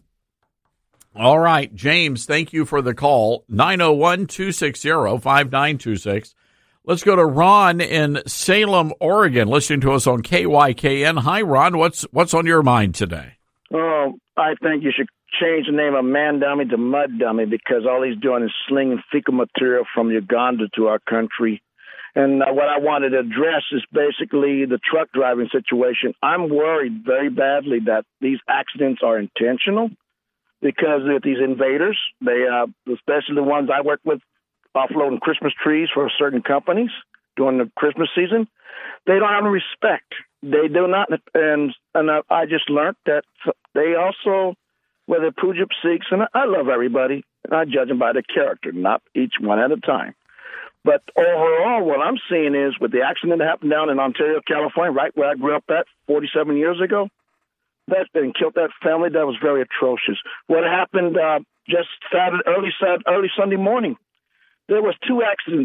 All right, James, thank you for the call. nine oh one, two six zero, five nine two six. Let's go to Ron in Salem, Oregon, listening to us on K Y K N. Hi, Ron. What's what's on your mind today? Oh, I think you should change the name of Man Dummy to Mud Dummy, because all he's doing is slinging fecal material from Uganda to our country. And uh, what I wanted to address is basically the truck driving situation. I'm worried very badly that these accidents are intentional. Because with these invaders, they, uh, especially the ones I work with, offloading Christmas trees for certain companies during the Christmas season, they don't have any respect. They do not, and and I just learned that they also, whether Punjab Sikhs, and I love everybody, and I judge them by their character, not each one at a time. But overall, what I'm seeing is with the accident that happened down in Ontario, California, right where I grew up at forty-seven years ago, that and killed that family. That was very atrocious. What happened uh, just Saturday, early Saturday, early Sunday morning? There was two accidents in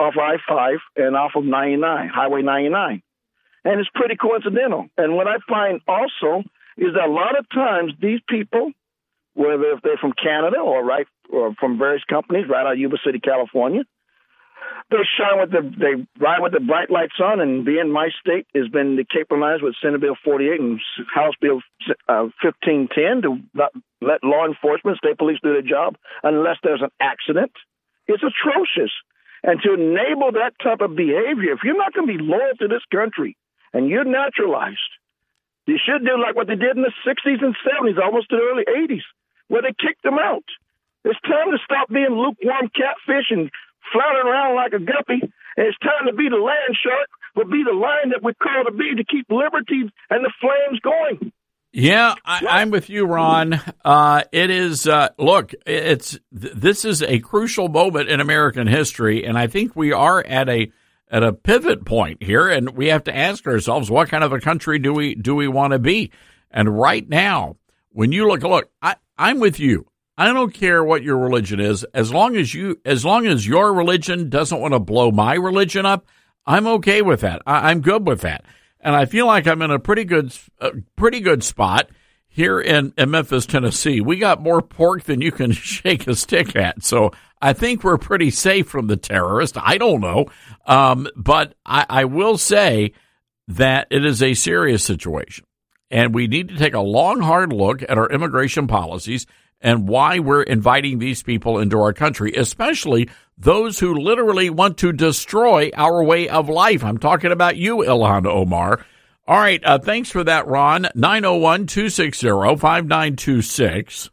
off I five and off of ninety-nine, Highway ninety-nine. And it's pretty coincidental. And what I find also is that a lot of times these people, whether if they're from Canada or right or from various companies right out of Yuba City, California, they shine with the they ride with the bright lights on. And being my state has been decriminalized with Senate Bill forty-eight and House Bill uh, fifteen ten to not let law enforcement, state police do their job unless there's an accident. It's atrocious. And to enable that type of behavior, if you're not going to be loyal to this country and you're naturalized, you should do like what they did in the sixties and seventies, almost to the early eighties, where they kicked them out. It's time to stop being lukewarm catfish and floundering around like a guppy. And it's time to be the land shark, but be the lion that we're called to be to keep liberty and the flames going. Yeah, I, I'm with you, Ron. Uh, it is, uh, look, it's th- this is a crucial moment in American history, and I think we are at a at a pivot point here, and we have to ask ourselves, what kind of a country do we do we want to be? And right now, when you look, look, I, I'm with you. I don't care what your religion is, as long as you, as long as your religion doesn't want to blow my religion up, I'm okay with that. I, I'm good with that. And I feel like I'm in a pretty good, uh, pretty good spot here in, in Memphis, Tennessee. We got more pork than you can shake a stick at. So I think we're pretty safe from the terrorists. I don't know. Um, but I, I will say that it is a serious situation. And we need to take a long, hard look at our immigration policies and why we're inviting these people into our country, especially those who literally want to destroy our way of life. I'm talking about you, Ilhan Omar. All right, uh, thanks for that, Ron. nine oh one, two six zero, five nine two six.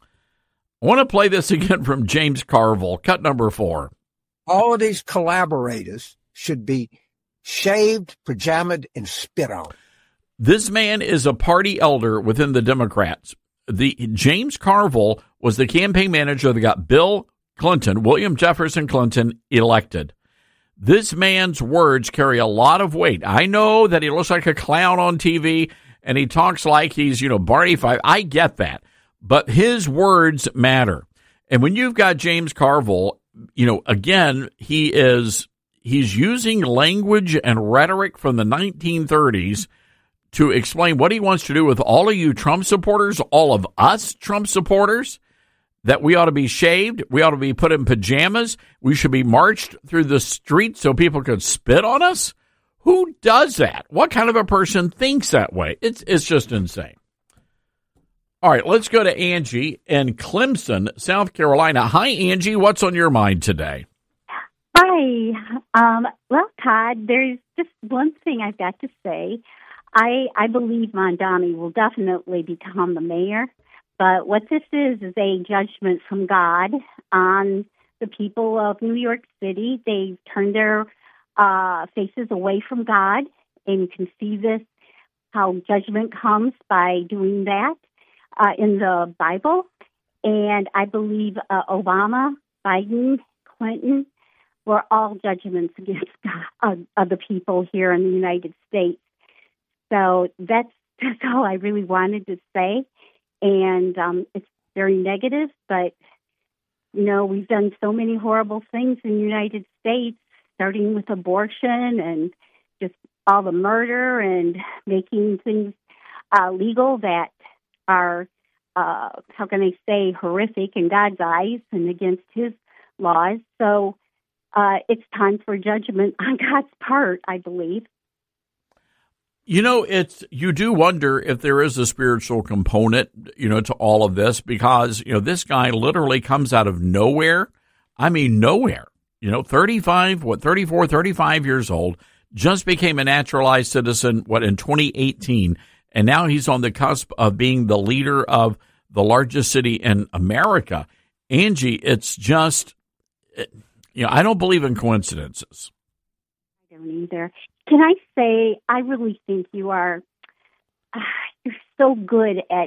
I want to play this again from James Carville, cut number four. All of these collaborators should be shaved, pajamaed, and spit on. This man is a party elder within the Democrats. The James Carville was the campaign manager that got Bill Clinton, William Jefferson Clinton, elected. This man's words carry a lot of weight. I know that he looks like a clown on T V and he talks like he's, you know, Barney Fife. I get that. But his words matter. And when you've got James Carville, you know, again, he is he's using language and rhetoric from the nineteen thirties to explain what he wants to do with all of you Trump supporters, all of us Trump supporters, that we ought to be shaved, we ought to be put in pajamas, we should be marched through the streets so people could spit on us. Who does that? What kind of a person thinks that way? It's it's just insane. All right, let's go to Angie in Clemson, South Carolina. Hi, Angie. What's on your mind today? Hi. Um, well, Todd, there's just one thing I've got to say. I, I believe Mondani will definitely become the mayor, but what this is is a judgment from God on the people of New York City. They've turned their uh, faces away from God, and you can see this, how judgment comes by doing that uh, in the Bible. And I believe uh, Obama, Biden, Clinton were all judgments against God, uh, of the people here in the United States. So that's that's all I really wanted to say. And um, it's very negative, but, you know, we've done so many horrible things in the United States, starting with abortion and just all the murder and making things uh, legal that are, uh, how can I say, horrific in God's eyes and against his laws. So uh, it's time for judgment on God's part, I believe. You know, it's you do wonder if there is a spiritual component, you know, to all of this, because, you know, this guy literally comes out of nowhere. I mean, nowhere. You know, thirty-five, what, thirty-four, thirty-five years old, just became a naturalized citizen, what, in twenty eighteen. And now he's on the cusp of being the leader of the largest city in America. Angie, it's just, you know, I don't believe in coincidences. I don't either. Can I say, I really think you are, uh, you're so good at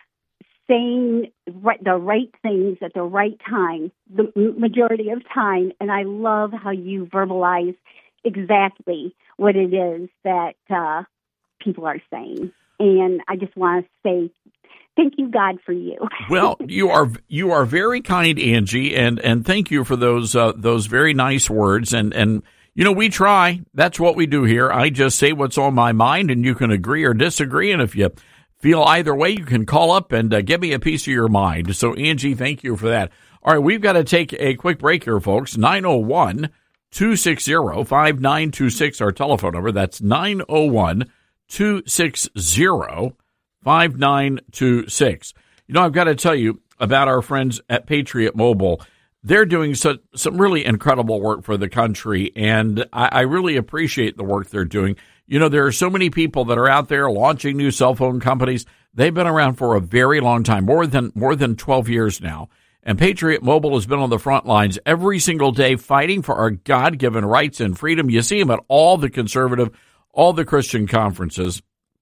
saying right, the right things at the right time, the majority of time, and I love how you verbalize exactly what it is that uh, people are saying. And I just want to say thank you, God, for you. Well, you are you are very kind, Angie, and, and thank you for those uh, those very nice words. And, and, you know, we try. That's what we do here. I just say what's on my mind, and you can agree or disagree. And if you feel either way, you can call up and uh, give me a piece of your mind. So, Angie, thank you for that. All right, we've got to take a quick break here, folks. nine oh one, two six zero, five nine two six, our telephone number. That's nine oh one, two six zero, five nine two six. You know, I've got to tell you about our friends at Patriot Mobile. They're doing so, some really incredible work for the country, and I, I really appreciate the work they're doing. You know, there are so many people that are out there launching new cell phone companies. They've been around for a very long time, more than more than twelve years now. And Patriot Mobile has been on the front lines every single day fighting for our God-given rights and freedom. You see them at all the conservative, all the Christian conferences.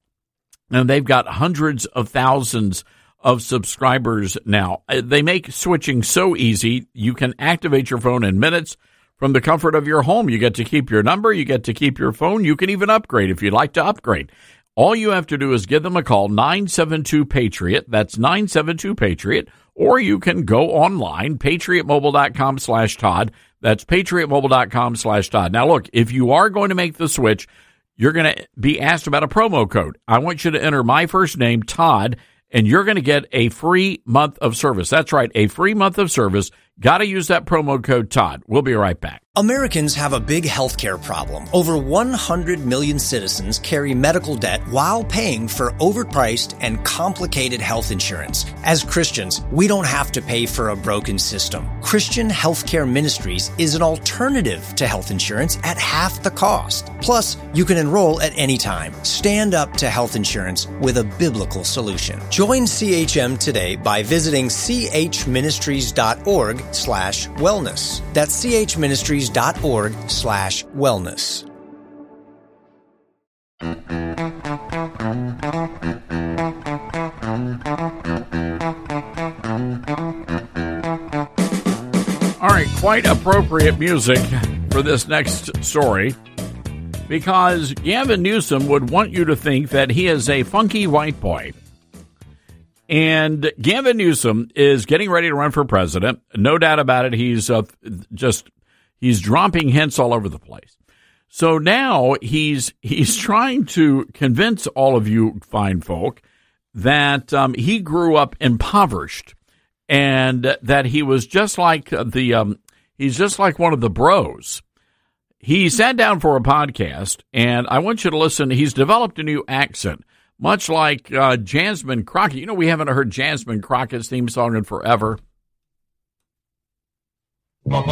And they've got hundreds of thousands of subscribers now. They make switching so easy. You can activate your phone in minutes from the comfort of your home. You get to keep your number. You get to keep your phone. You can even upgrade if you'd like to upgrade. All you have to do is give them a call, nine seven two, PATRIOT. That's nine seven two, PATRIOT. Or you can go online, patriotmobile.com slash Todd. That's patriotmobile.com slash Todd. Now, look, if you are going to make the switch, you're going to be asked about a promo code. I want you to enter my first name, Todd, and you're going to get a free month of service. That's right, a free month of service. Got to use that promo code, Todd. We'll be right back. Americans have a big healthcare problem. Over one hundred million citizens carry medical debt while paying for overpriced and complicated health insurance. As Christians, we don't have to pay for a broken system. Christian Healthcare Ministries is an alternative to health insurance at half the cost. Plus, you can enroll at any time. Stand up to health insurance with a biblical solution. Join C H M today by visiting chministries.org slash wellness. That's chministries.org slash wellness. All right, quite appropriate music for this next story, because Gavin Newsom would want you to think that he is a funky white boy. And Gavin Newsom is getting ready to run for president. No doubt about it. He's uh, just he's dropping hints all over the place. So now he's he's trying to convince all of you fine folk that um, he grew up impoverished and that he was just like the um, he's just like one of the bros. He sat down for a podcast, and I want you to listen. He's developed a new accent. Much like uh, Jasmine Crockett. You know, we haven't heard Jasmine Crockett's theme song in forever. Chucky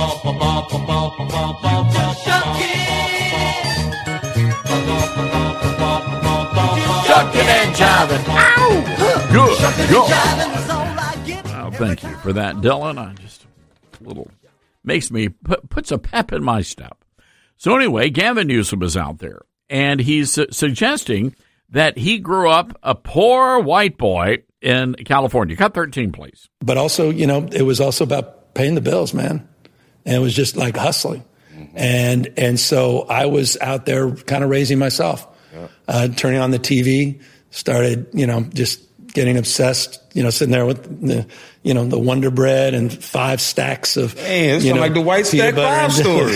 and jiving. Ow! Good. Good. Well, thank you for that, Dylan. I just a little makes me put, puts a pep in my step. So anyway, Gavin Newsom is out there, and he's uh, suggesting that he grew up a poor white boy in California. Cut thirteen, please. But also, you know, it was also about paying the bills, man. And it was just like hustling. Mm-hmm. And and so I was out there kind of raising myself, yeah. uh, turning on the T V, started, you know, just getting obsessed, you know, sitting there with the, you know, the Wonder Bread and five stacks of, Man, it's you know, like the White Stack Five story.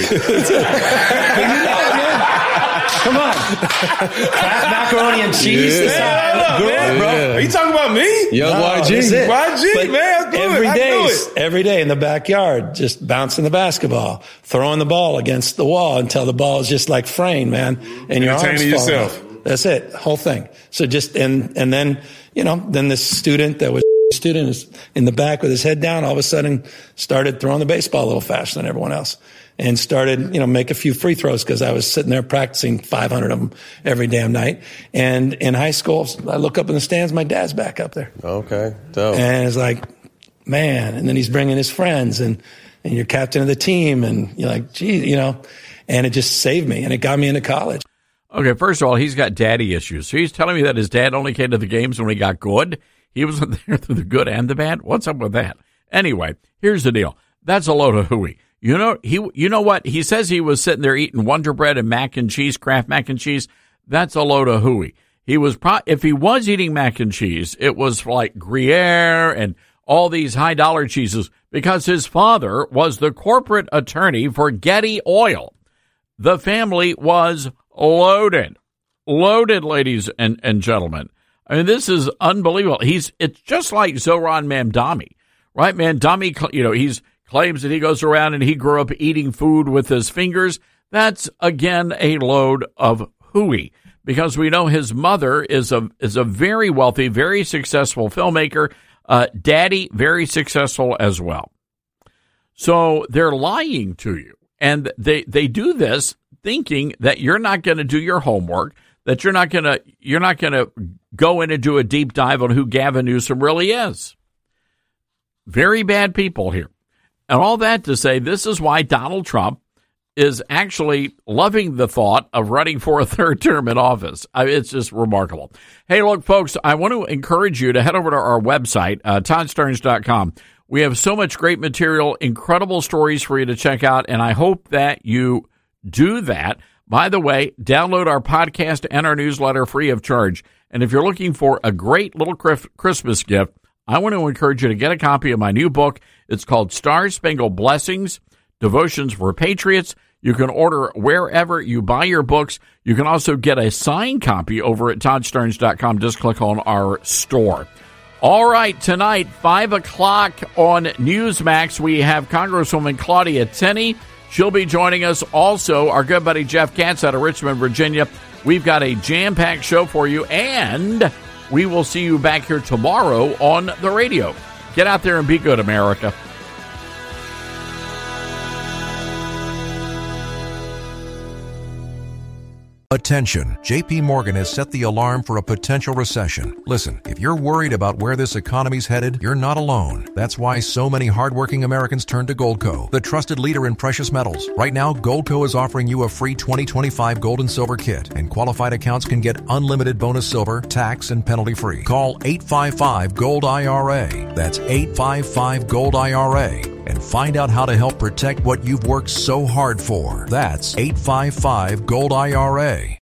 Come on. Macaroni and cheese. Yeah. Yeah, Girl, man. bro. Are you talking about me? Young no, Y G. Y G, But man. That's good. Every I day, knew it. every day in the backyard, just bouncing the basketball, throwing the ball against the wall until the ball is just like fraying, man. And your arms Entertaining fall yourself. off. That's it. Whole thing. So just, and, and then, you know, then this student that was student is in the back with his head down, all of a sudden started throwing the baseball a little faster than everyone else. And started, you know, make a few free throws because I was sitting there practicing five hundred of them every damn night. And in high school, I look up in the stands, my dad's back up there. Okay, dope. And it's like, man. And then he's bringing his friends, and, and you're captain of the team, and you're like, gee, you know, and it just saved me, and it got me into college. Okay, first of all, he's got daddy issues. So he's telling me that his dad only came to the games when he got good. He wasn't there through the good and the bad. What's up with that? Anyway, here's the deal. That's a load of hooey. You know, he, you know what? He says he was sitting there eating Wonder Bread and mac and cheese, Kraft mac and cheese. That's a load of hooey. He was pro- if he was eating mac and cheese, it was like Gruyere and all these high dollar cheeses because his father was the corporate attorney for Getty Oil. The family was loaded, loaded, ladies and, and gentlemen. I mean, this is unbelievable. He's it's just like Zoran Mamdani, right? Mamdani, you know, he's claims that he goes around and he grew up eating food with his fingers. That's again a load of hooey, because we know his mother is a is a very wealthy, very successful filmmaker. Uh, daddy, very successful as well. So they're lying to you, and they they do this thinking that you're not going to do your homework, that you're not going to you're not going to go in and do a deep dive on who Gavin Newsom really is. Very bad people here. And all that to say, this is why Donald Trump is actually loving the thought of running for a third term in office. I mean, it's just remarkable. Hey, look, folks, I want to encourage you to head over to our website, uh, todd stearns dot com. We have so much great material, incredible stories for you to check out, and I hope that you do that. By the way, download our podcast and our newsletter free of charge. And if you're looking for a great little Christmas gift, I want to encourage you to get a copy of my new book. It's called Star Spangled Blessings, Devotions for Patriots. You can order wherever you buy your books. You can also get a signed copy over at todd stearns dot com. Just click on our store. All right, tonight, five o'clock on Newsmax, we have Congresswoman Claudia Tenney. She'll be joining us. Also, our good buddy Jeff Katz out of Richmond, Virginia. We've got a jam-packed show for you, and we will see you back here tomorrow on the radio. Get out there and be good, America. Attention, J P Morgan has set the alarm for a potential recession. Listen, if you're worried about where this economy's headed, you're not alone. That's why so many hardworking Americans turn to Goldco, the trusted leader in precious metals. Right now, Goldco is offering you a free twenty twenty-five gold and silver kit, and qualified accounts can get unlimited bonus silver, tax, and penalty-free. Call eight five five gold I R A. That's eight five five gold I R A. And find out how to help protect what you've worked so hard for. That's eight five five gold I R A.